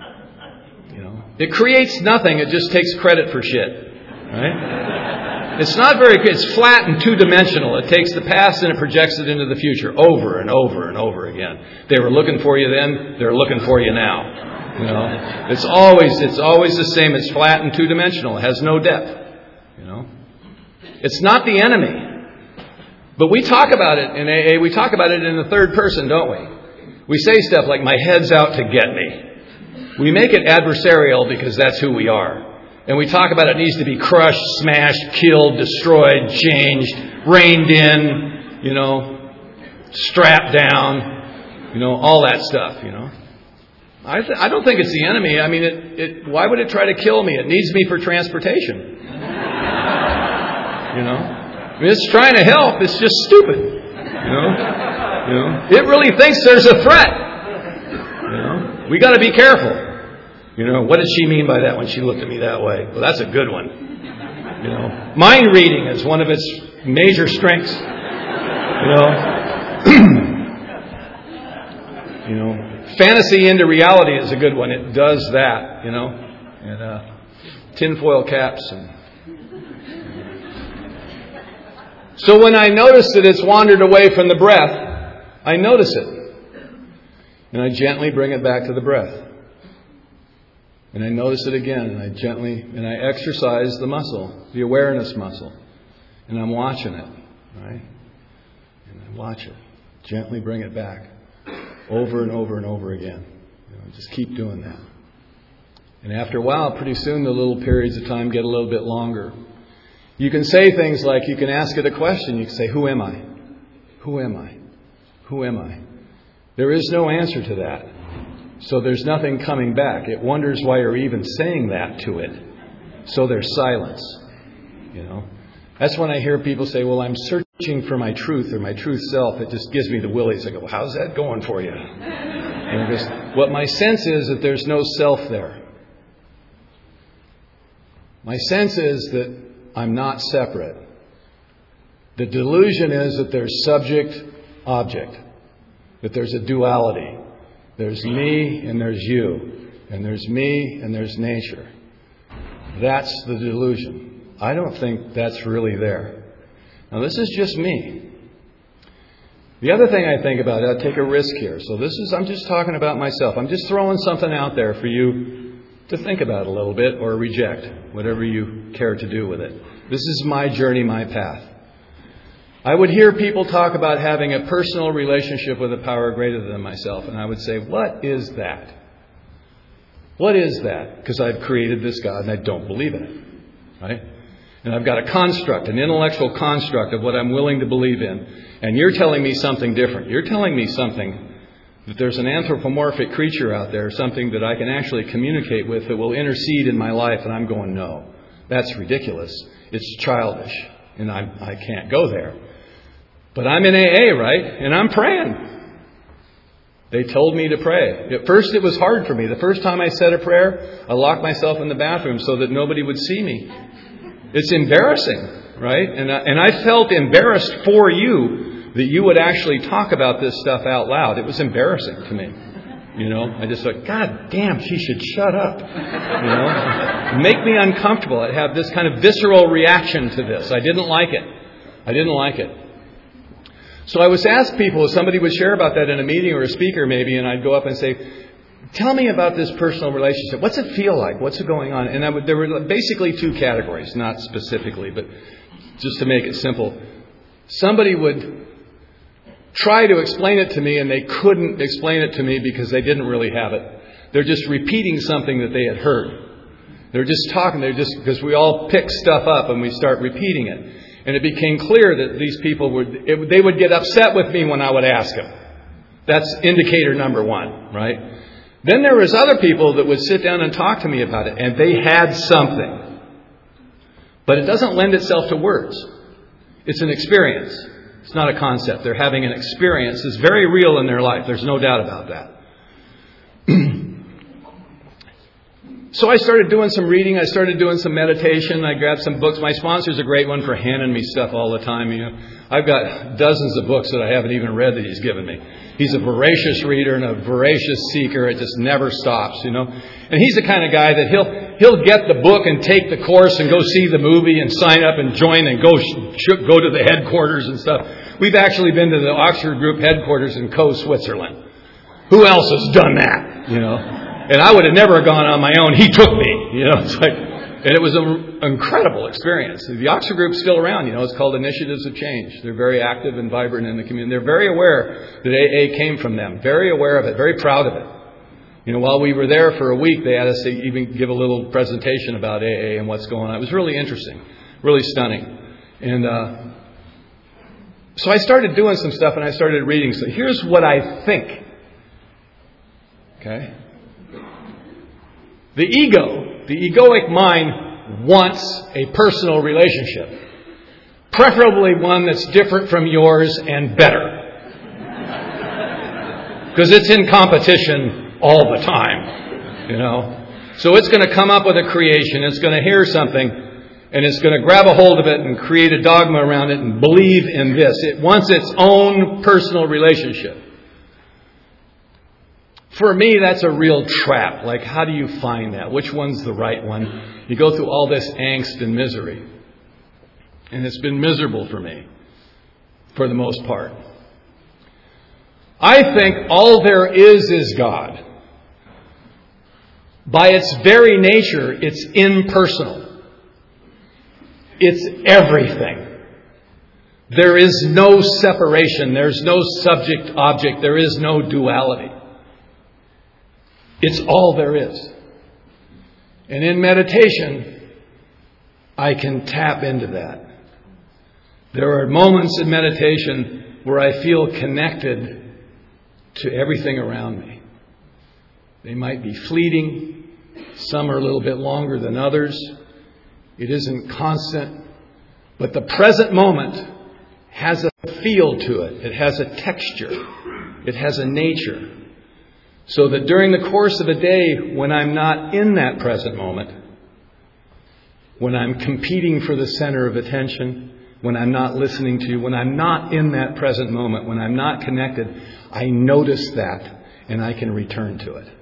Speaker 1: It creates nothing. It just takes credit for shit. Right? It's not very good. It's flat and two-dimensional. It takes the past and it projects it into the future over and over and over again. They were looking for you then. They're looking for you now. You know, it's always it's always the same. It's flat and two-dimensional. It has no depth. You know, it's not the enemy. But we talk about it in A A. We talk about it in the third person, don't we? We say stuff like, "My head's out to get me." We make it adversarial because that's who we are. And we talk about it needs to be crushed, smashed, killed, destroyed, changed, reined in, you know, strapped down, you know, all that stuff, you know. I, th- I don't think it's the enemy. I mean, it, it, why would it try to kill me? It needs me for transportation. You know? I mean, it's trying to help. It's just stupid. You know? You know? It really thinks there's a threat. You know? We got to be careful. You know, what did she mean by that when she looked at me that way? Well, that's a good one. You know, mind reading is one of its major strengths. You know, you know, fantasy into reality is a good one. It does that. You know, and uh, tinfoil caps. And so when I notice that it's wandered away from the breath, I notice it, and I gently bring it back to the breath. And I notice it again, and I gently, and I exercise the muscle, the awareness muscle. And I'm watching it, right? And I watch it. Gently bring it back. Over and over and over again. You know, just keep doing that. And after a while, pretty soon the little periods of time get a little bit longer. You can say things like, you can ask it a question. You can say, who am I? Who am I? Who am I? There is no answer to that. So there's nothing coming back. It wonders why you're even saying that to it. So there's silence. You know, that's when I hear people say, well, I'm searching for my truth or my truth self. It just gives me the willies. I go, well, how's that going for you? And because what my sense is that there's no self there. My sense is that I'm not separate. The delusion is that there's subject, object, that there's a duality. There's me and there's you, and there's me and there's nature. That's the delusion. I don't think that's really there. Now, this is just me. The other thing I think about, I'll take a risk here. So this is, I'm just talking about myself. I'm just throwing something out there for you to think about a little bit or reject, whatever you care to do with it. This is my journey, my path. I would hear people talk about having a personal relationship with a power greater than myself, and I would say, what is that? What is that? Because I've created this God and I don't believe in it, right? And I've got a construct, an intellectual construct of what I'm willing to believe in, and you're telling me something different. You're telling me something, that there's an anthropomorphic creature out there, something that I can actually communicate with that will intercede in my life, and I'm going, no, that's ridiculous. It's childish, and I, I can't go there. But I'm in A A, right? And I'm praying. They told me to pray. At first it was hard for me. The first time I said a prayer, I locked myself in the bathroom so that nobody would see me. It's embarrassing, right? And I, and I felt embarrassed for you that you would actually talk about this stuff out loud. It was embarrassing to me. You know, I just thought, God damn, she should shut up. You know, make me uncomfortable. I have this kind of visceral reaction to this. I didn't like it. I didn't like it. So I was asked people, if somebody would share about that in a meeting or a speaker maybe, and I'd go up and say, tell me about this personal relationship. What's it feel like? What's it going on? And I would, there were basically two categories, not specifically, but just to make it simple. Somebody would try to explain it to me, and they couldn't explain it to me because they didn't really have it. They're just repeating something that they had heard. They're just talking. They're just, because we all pick stuff up and we start repeating it. And it became clear that these people would, it, they would get upset with me when I would ask them. That's indicator number one, right? Then there was other people that would sit down and talk to me about it, and they had something. But it doesn't lend itself to words. It's an experience. It's not a concept. They're having an experience that's very real in their life. There's no doubt about that. So I started doing some reading. I started doing some meditation. I grabbed some books. My sponsor's a great one for handing me stuff all the time. You know, I've got dozens of books that I haven't even read that he's given me. He's a voracious reader and a voracious seeker. It just never stops, you know. And he's the kind of guy that he'll he'll get the book and take the course and go see the movie and sign up and join and go sh- go to the headquarters and stuff. We've actually been to the Oxford Group headquarters in Co, Switzerland. Who else has done that, you know? And I would have never gone on my own. He took me, you know. It's like, and it was an incredible experience. The Oxford Group's still around, you know. It's called Initiatives of Change. They're very active and vibrant in the community. They're very aware that A A came from them. Very aware of it. Very proud of it. You know, while we were there for a week, they had us to even give a little presentation about A A and what's going on. It was really interesting, really stunning. And uh, so I started doing some stuff, and I started reading. So here's what I think. Okay. The ego, the egoic mind, wants a personal relationship. Preferably one that's different from yours and better. Because it's in competition all the time, you know. So it's going to come up with a creation. It's going to hear something, and it's going to grab a hold of it and create a dogma around it and believe in this. It wants its own personal relationship. For me, that's a real trap. Like, how do you find that? Which one's the right one? You go through all this angst and misery. And it's been miserable for me, for the most part. I think all there is is God. By its very nature, it's impersonal. It's everything. There is no separation. There's no subject-object. There is no duality. It's all there is. And in meditation, I can tap into that. There are moments in meditation where I feel connected to everything around me. They might be fleeting. Some are a little bit longer than others. It isn't constant. But the present moment has a feel to it. It has a texture. It has a nature. So that during the course of a day, when I'm not in that present moment, when I'm competing for the center of attention, when I'm not listening to you, when I'm not in that present moment, when I'm not connected, I notice that and I can return to it.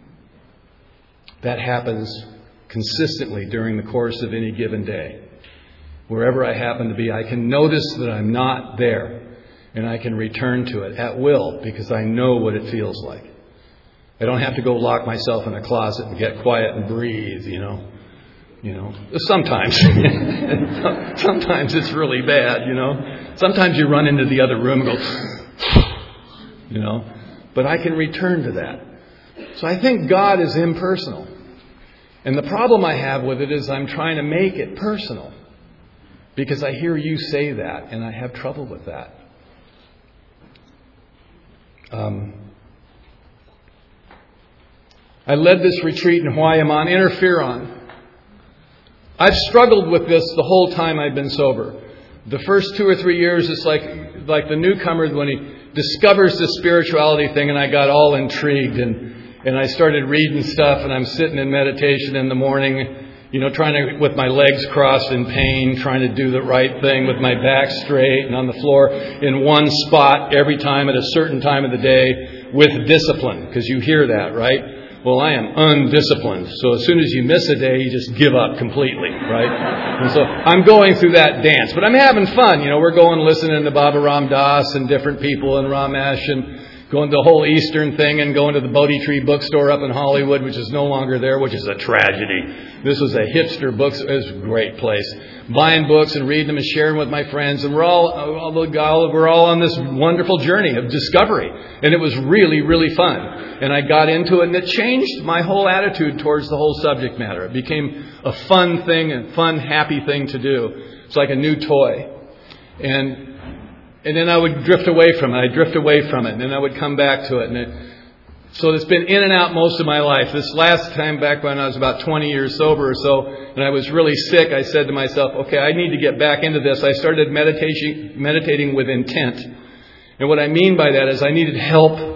Speaker 1: That happens consistently during the course of any given day. Wherever I happen to be, I can notice that I'm not there and I can return to it at will because I know what it feels like. I don't have to go lock myself in a closet and get quiet and breathe, you know. You know, sometimes, sometimes it's really bad, you know. Sometimes you run into the other room and go, you know. But I can return to that. So I think God is impersonal. And the problem I have with it is I'm trying to make it personal. Because I hear you say that, and I have trouble with that. Um, I led this retreat in Hawaii. I'm on interferon. I've struggled with this the whole time I've been sober. The first two or three years, it's like like the newcomer when he discovers the spirituality thing, and I got all intrigued, and, and I started reading stuff, and I'm sitting in meditation in the morning, you know, trying to, with my legs crossed in pain, trying to do the right thing with my back straight and on the floor in one spot every time at a certain time of the day with discipline, because you hear that, right? Well, I am undisciplined. So as soon as you miss a day, you just give up completely, right? And so I'm going through that dance. But I'm having fun. You know, we're going listening to Baba Ram Dass and different people and Ramesh and going to the whole Eastern thing and going to the Bodhi Tree bookstore up in Hollywood, which is no longer there, which is a tragedy. This was a hipster book. It was a great place. Buying books and reading them and sharing with my friends. And we're all, all we're all on this wonderful journey of discovery. And it was really, really fun. And I got into it, and it changed my whole attitude towards the whole subject matter. It became a fun thing, a fun, happy thing to do. It's like a new toy. And and then I would drift away from it. I'd drift away from it, and then I would come back to it. And it, so it's been in and out most of my life. This last time back when I was about twenty years sober or so, and I was really sick, I said to myself, okay, I need to get back into this. I started meditation, meditating with intent. And what I mean by that is I needed help.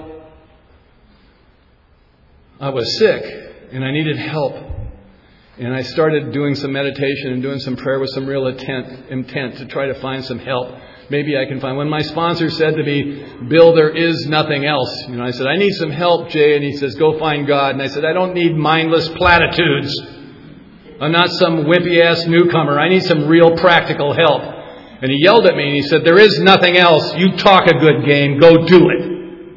Speaker 1: I was sick, and I needed help. And I started doing some meditation and doing some prayer with some real intent, intent to try to find some help. Maybe I can find. When my sponsor said to me, Bill, there is nothing else. You know, I said, I need some help, Jay. And he says, go find God. And I said, I don't need mindless platitudes. I'm not some wimpy-ass newcomer. I need some real practical help. And he yelled at me and he said, there is nothing else. You talk a good game. Go do it.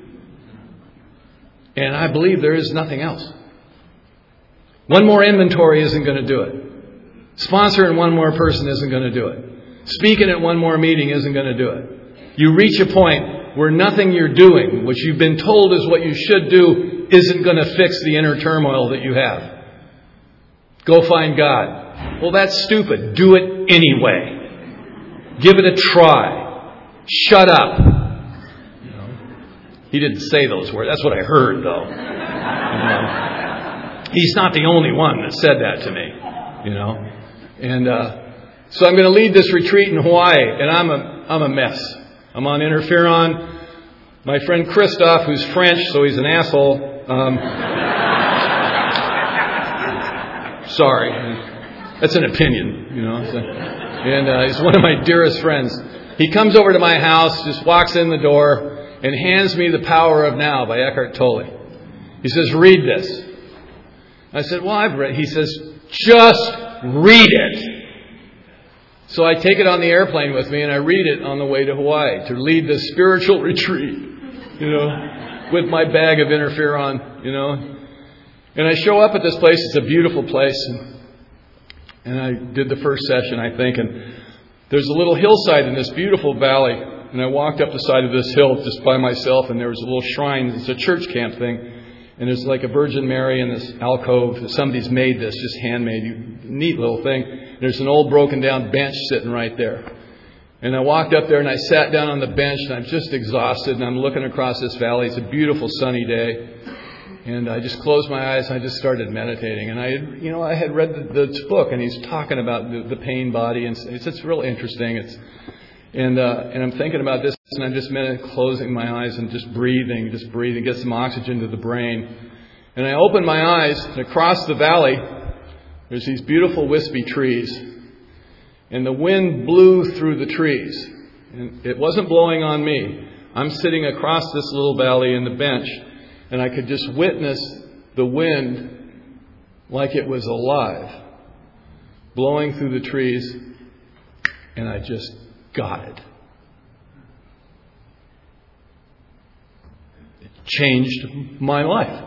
Speaker 1: And I believe there is nothing else. One more inventory isn't going to do it. Sponsoring one more person isn't going to do it. Speaking at one more meeting isn't going to do it. You reach a point where nothing you're doing, which you've been told is what you should do, isn't going to fix the inner turmoil that you have. Go find God. Well, that's stupid. Do it anyway. Give it a try. Shut up. You know? He didn't say those words. That's what I heard, though. You know? He's not the only one that said that to me. You know, and. uh So I'm going to lead this retreat in Hawaii, and I'm a I'm a mess. I'm on interferon. My friend Christoph, who's French, so he's an asshole. Um, sorry, that's an opinion, you know. So, and uh, he's one of my dearest friends. He comes over to my house, just walks in the door, and hands me The Power of Now by Eckhart Tolle. He says, "Read this." I said, "Well, I've read." He says, "Just read it." So I take it on the airplane with me and I read it on the way to Hawaii to lead this spiritual retreat, you know, with my bag of interferon, you know. And I show up at this place. It's a beautiful place. And, and I did the first session, I think. And there's a little hillside in this beautiful valley. And I walked up the side of this hill just by myself. And there was a little shrine. It's a church camp thing. And there's like a Virgin Mary in this alcove. Somebody's made this, just handmade. Neat little thing. There's an old broken down bench sitting right there. And I walked up there and I sat down on the bench and I'm just exhausted and I'm looking across this valley. It's a beautiful sunny day. And I just closed my eyes and I just started meditating. And I, had, you know, I had read the, the book, and he's talking about the, the pain body, and it's it's real interesting. It's and uh, and I'm thinking about this, and I'm just meditating, closing my eyes and just breathing, just breathing, get some oxygen to the brain. And I opened my eyes, and across the valley, there's these beautiful wispy trees, and the wind blew through the trees, and it wasn't blowing on me. I'm sitting across this little valley in the bench. And I could just witness the wind like it was alive, blowing through the trees, and I just got it. It changed my life.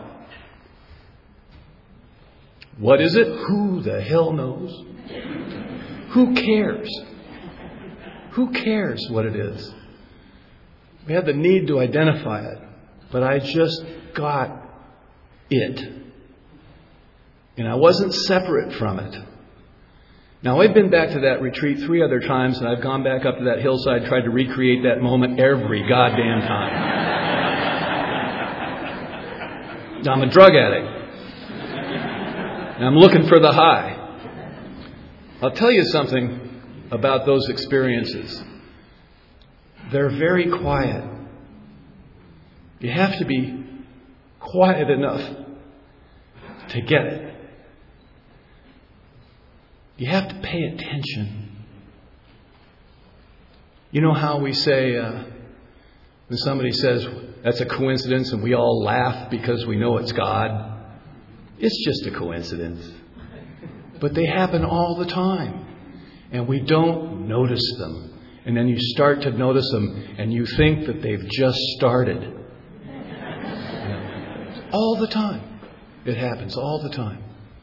Speaker 1: What is it? Who the hell knows? Who cares? Who cares what it is? We have the need to identify it, but I just got it. And I wasn't separate from it. Now, I've been back to that retreat three other times, and I've gone back up to that hillside, tried to recreate that moment every goddamn time. Now, I'm a drug addict. And I'm looking for the high. I'll tell you something about those experiences. They're very quiet. You have to be quiet enough to get it. You have to pay attention. You know how we say, uh, when somebody says, that's a coincidence, and we all laugh because we know it's God. It's just a coincidence. But they happen all the time. And we don't notice them. And then you start to notice them, and you think that they've just started. All the time. It happens all the time.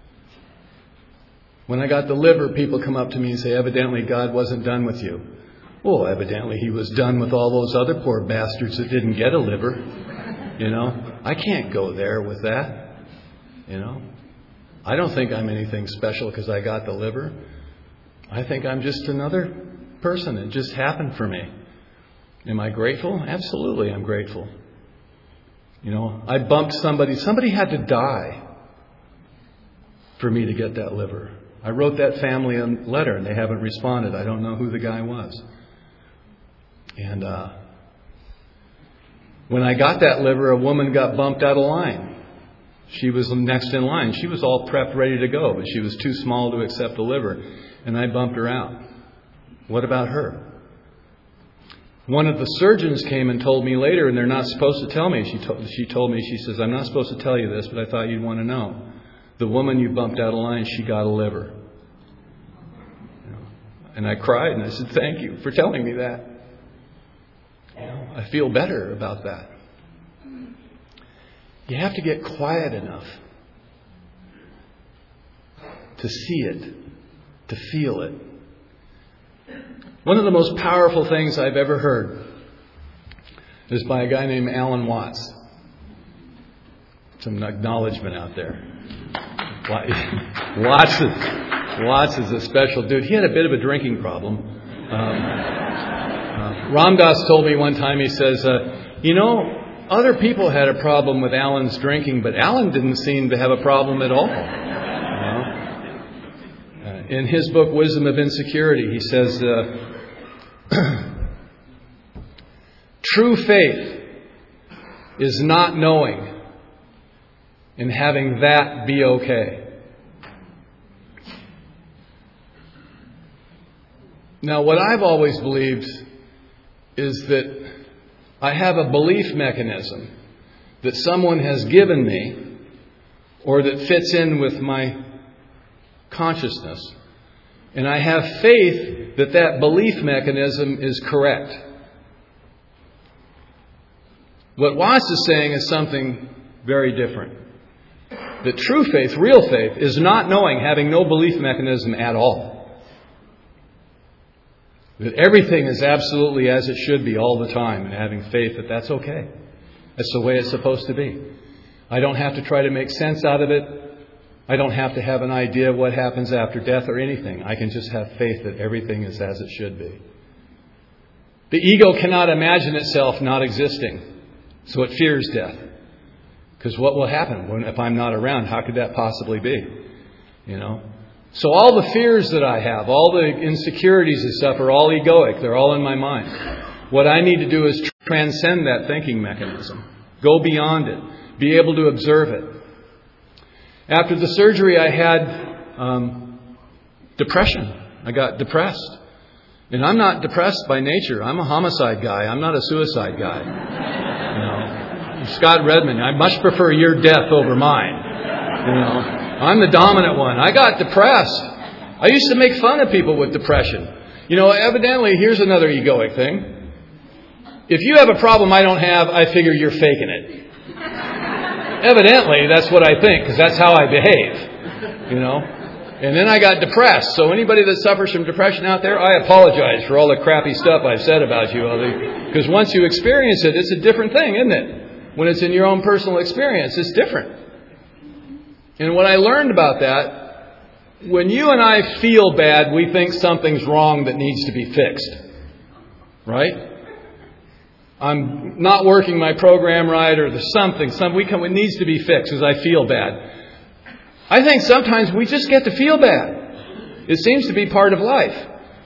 Speaker 1: When I got the liver, people come up to me and say, evidently God wasn't done with you. Well, evidently He was done with all those other poor bastards that didn't get a liver. You know, I can't go there with that. You know, I don't think I'm anything special because I got the liver. I think I'm just another person. It just happened for me. Am I grateful? Absolutely, I'm grateful. You know, I bumped somebody. Somebody had to die for me to get that liver. I wrote that family a letter, and they haven't responded. I don't know who the guy was. And uh, when I got that liver, a woman got bumped out of line. She was next in line. She was all prepped, ready to go, but she was too small to accept the liver. And I bumped her out. What about her? One of the surgeons came and told me later, and they're not supposed to tell me. She told, she told me, she says, I'm not supposed to tell you this, but I thought you'd want to know. The woman you bumped out of line, she got a liver. You know, and I cried, and I said, thank you for telling me that. You know, I feel better about that. You have to get quiet enough to see it, to feel it. One of the most powerful things I've ever heard is by a guy named Alan Watts. Some acknowledgement out there. Watts is, Watts is a special dude. He had a bit of a drinking problem. Um, uh, Ram Dass told me one time, he says, uh, you know, other people had a problem with Alan's drinking, but Alan didn't seem to have a problem at all. You know? uh, in his book, Wisdom of Insecurity, he says, uh, true faith is not knowing and having that be okay. Now, what I've always believed is that I have a belief mechanism that someone has given me or that fits in with my consciousness. And I have faith that that belief mechanism is correct. What Watts is saying is something very different. That true faith, real faith, is not knowing, having no belief mechanism at all. That everything is absolutely as it should be all the time, and having faith that that's okay. That's the way it's supposed to be. I don't have to try to make sense out of it. I don't have to have an idea of what happens after death or anything. I can just have faith that everything is as it should be. The ego cannot imagine itself not existing, so it fears death. Because what will happen when, if I'm not around? How could that possibly be? You know? So all the fears that I have, all the insecurities and stuff are all egoic. They're all in my mind. What I need to do is transcend that thinking mechanism. Go beyond it. Be able to observe it. After the surgery, I had um, depression. I got depressed. And I'm not depressed by nature. I'm a homicide guy. I'm not a suicide guy. You know, Scott Redmond, I much prefer your death over mine. You know, I'm the dominant one. I got depressed. I used to make fun of people with depression. You know, evidently, here's another egoic thing. If you have a problem I don't have, I figure you're faking it. Evidently, that's what I think, because that's how I behave. You know? And then I got depressed. So anybody that suffers from depression out there, I apologize for all the crappy stuff I've said about you. Because once you experience it, it's a different thing, isn't it? When it's in your own personal experience, it's different. And what I learned about that, when you and I feel bad, we think something's wrong that needs to be fixed. Right? I'm not working my program right, or there's something, some we come, it needs to be fixed because I feel bad. I think sometimes we just get to feel bad. It seems to be part of life.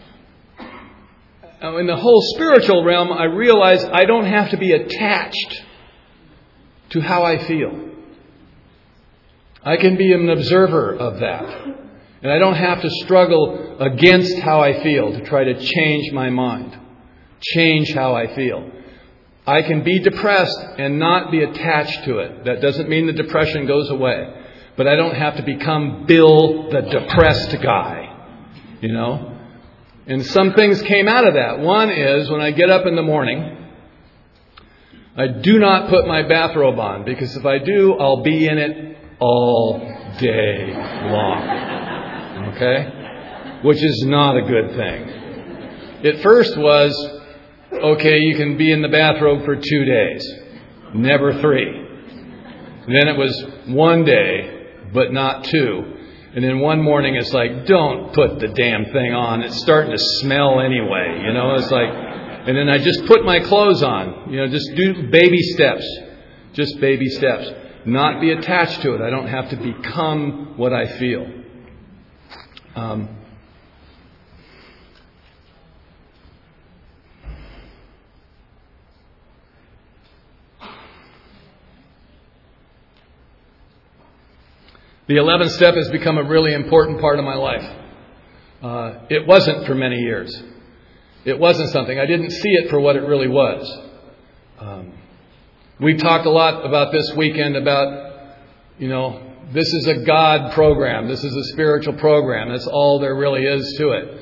Speaker 1: In the whole spiritual realm, I realize I don't have to be attached to how I feel. I can be an observer of that. And I don't have to struggle against how I feel to try to change my mind, change how I feel. I can be depressed and not be attached to it. That doesn't mean the depression goes away. But I don't have to become Bill, the depressed guy. You know? And some things came out of that. One is when I get up in the morning, I do not put my bathrobe on. Because if I do, I'll be in it all day long. Okay? Which is not a good thing. At first was, okay, you can be in the bathrobe for two days. Never three. And then it was one day, but not two. And then one morning it's like, don't put the damn thing on. It's starting to smell anyway. You know, it's like, and then I just put my clothes on. You know, just do baby steps. Just baby steps. Not be attached to it. I don't have to become what I feel. Um, The eleventh step has become a really important part of my life. Uh, it wasn't for many years. It wasn't something. I didn't see it for what it really was. Um, we talked a lot about this weekend about, you know, this is a God program. This is a spiritual program. That's all there really is to it.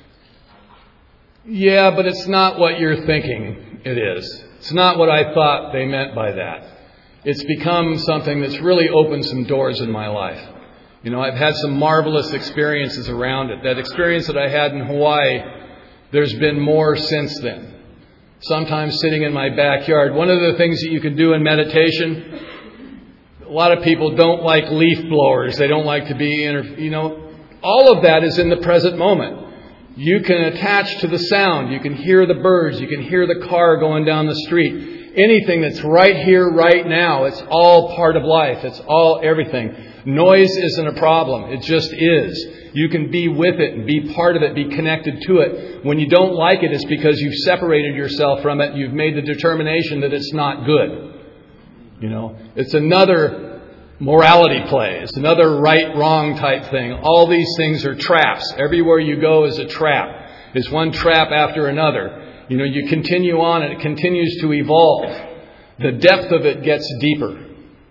Speaker 1: Yeah, but it's not what you're thinking it is. It's not what I thought they meant by that. It's become something that's really opened some doors in my life. You know, I've had some marvelous experiences around it. That experience that I had in Hawaii, there's been more since then. Sometimes sitting in my backyard. One of the things that you can do in meditation, a lot of people don't like leaf blowers. They don't like to be, inter- you know, all of that is in the present moment. You can attach to the sound. You can hear the birds. You can hear the car going down the street. Anything that's right here, right now, it's all part of life. It's all everything. Noise isn't a problem. It just is. You can be with it and be part of it, be connected to it. When you don't like it, it's because you've separated yourself from it. You've made the determination that it's not good. You know, it's another morality play. It's another right-wrong type thing. All these things are traps. Everywhere you go is a trap. It's one trap after another. You know, you continue on and it continues to evolve. The depth of it gets deeper.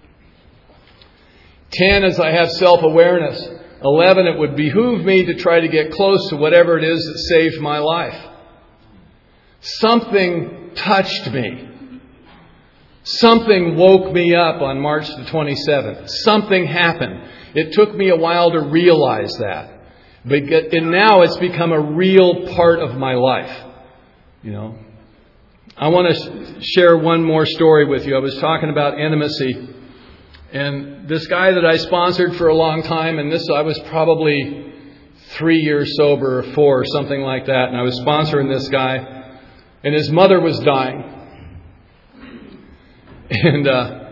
Speaker 1: Ten is I have self-awareness. Eleven, it would behoove me to try to get close to whatever it is that saved my life. Something touched me. Something woke me up on March the twenty-seventh. Something happened. It took me a while to realize that. But and now it's become a real part of my life. You know, I want to share one more story with you. I was talking about intimacy, and this guy that I sponsored for a long time, and this I was probably three years sober or four or something like that, and I was sponsoring this guy, and his mother was dying, and uh,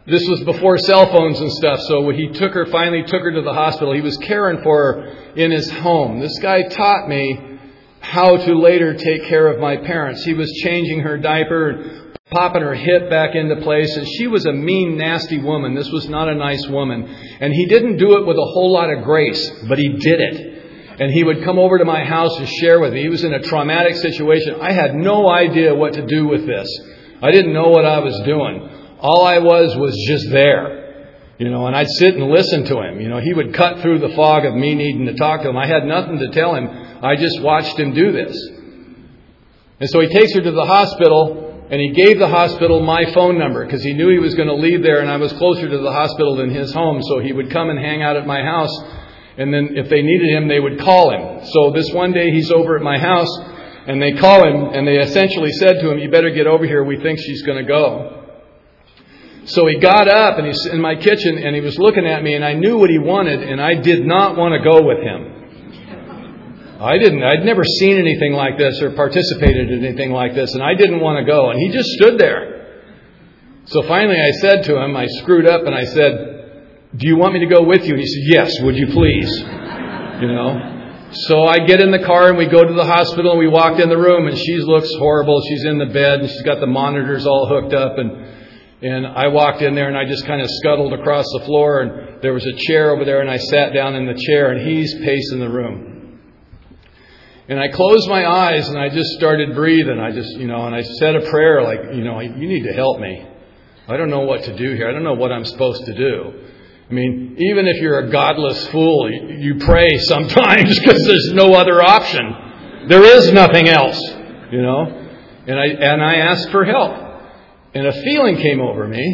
Speaker 1: This was before cell phones and stuff, so he took her, finally took her to the hospital. He was caring for her in his home. This guy taught me how to later take care of my parents. He was changing her diaper, popping her hip back into place, and she was a mean, nasty woman. This was not a nice woman. And he didn't do it with a whole lot of grace, but he did it. And he would come over to my house and share with me. He was in a traumatic situation. I had no idea what to do with this. I didn't know what I was doing. All I was was just there, you know, and I'd sit and listen to him. You know, he would cut through the fog of me needing to talk to him. I had nothing to tell him. I just watched him do this. And so he takes her to the hospital, and he gave the hospital my phone number because he knew he was going to leave there, and I was closer to the hospital than his home. So he would come and hang out at my house, and then if they needed him, they would call him. So this one day he's over at my house, and they call him, and they essentially said to him, "You better get over here. We think she's going to go." So he got up, and he's in my kitchen, and he was looking at me, and I knew what he wanted, and I did not want to go with him. I didn't. I'd never seen anything like this or participated in anything like this, and I didn't want to go. And he just stood there. So finally I said to him, I screwed up, and I said, "Do you want me to go with you?" And he said, "Yes, would you please?" You know. So I get in the car, and we go to the hospital, and we walked in the room, and she looks horrible. She's in the bed, and she's got the monitors all hooked up, and And I walked in there and I just kind of scuttled across the floor, and there was a chair over there, and I sat down in the chair, and he's pacing the room. And I closed my eyes and I just started breathing. I just, you know, and I said a prayer like, you know, "You need to help me. I don't know what to do here. I don't know what I'm supposed to do." I mean, even if you're a godless fool, you, you pray sometimes because there's no other option. There is nothing else, you know. And I and I asked for help. And a feeling came over me,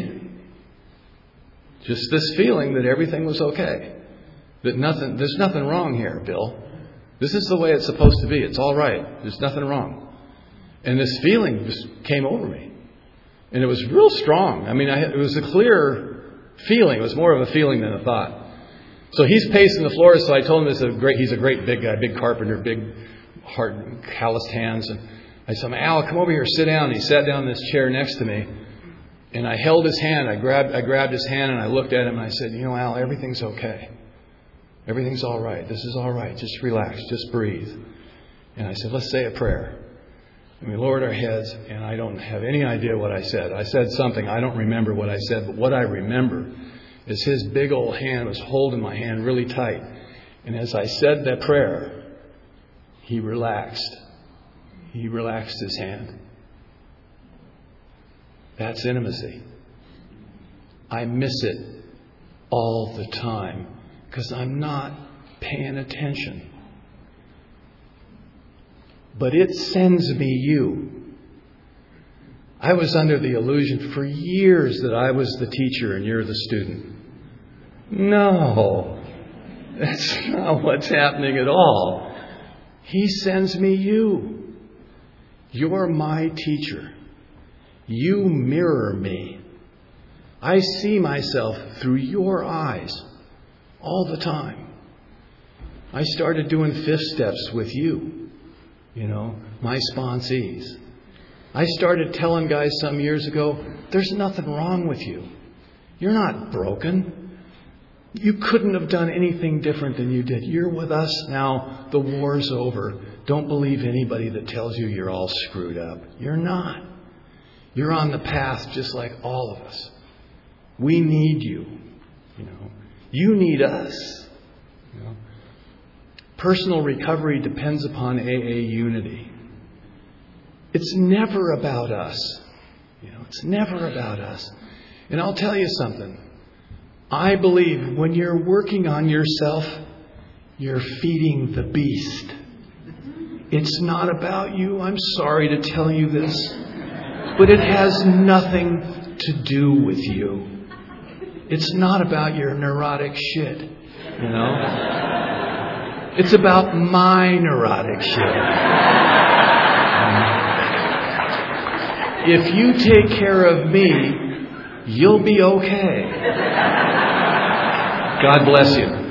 Speaker 1: just this feeling that everything was okay. That nothing, there's nothing wrong here, Bill. This is the way it's supposed to be. It's all right. There's nothing wrong. And this feeling just came over me. And it was real strong. I mean, I, it was a clear feeling. It was more of a feeling than a thought. So he's pacing the floor, so I told him this is a great, he's a great big guy, big carpenter, big, hard, calloused hands. And I said, "Al, come over here, sit down." And he sat down in this chair next to me, and I held his hand. I grabbed, I grabbed his hand, and I looked at him, and I said, "You know, Al, everything's okay. Everything's all right. This is all right. Just relax. Just breathe." And I said, "Let's say a prayer." And we lowered our heads, and I don't have any idea what I said. I said something. I don't remember what I said, but what I remember is his big old hand was holding my hand really tight. And as I said that prayer, he relaxed. He relaxed his hand. That's intimacy. I miss it all the time because I'm not paying attention. But it sends me you. I was under the illusion for years that I was the teacher and you're the student. No, that's not what's happening at all. He sends me you. You're my teacher. You mirror me. I see myself through your eyes all the time. I started doing fifth steps with you, you know, my sponsees. I started telling guys some years ago, there's nothing wrong with you. You're not broken. You couldn't have done anything different than you did. You're with us now. The war's over. Don't believe anybody that tells you you're all screwed up. You're not. You're on the path just like all of us. We need you. You know, you need us. You know, personal recovery depends upon A A unity. It's never about us. You know, it's never about us. And I'll tell you something. I believe when you're working on yourself, you're feeding the beast. It's not about you. I'm sorry to tell you this, but it has nothing to do with you. It's not about your neurotic shit, you know? It's about my neurotic shit. If you take care of me, you'll be okay. God bless you.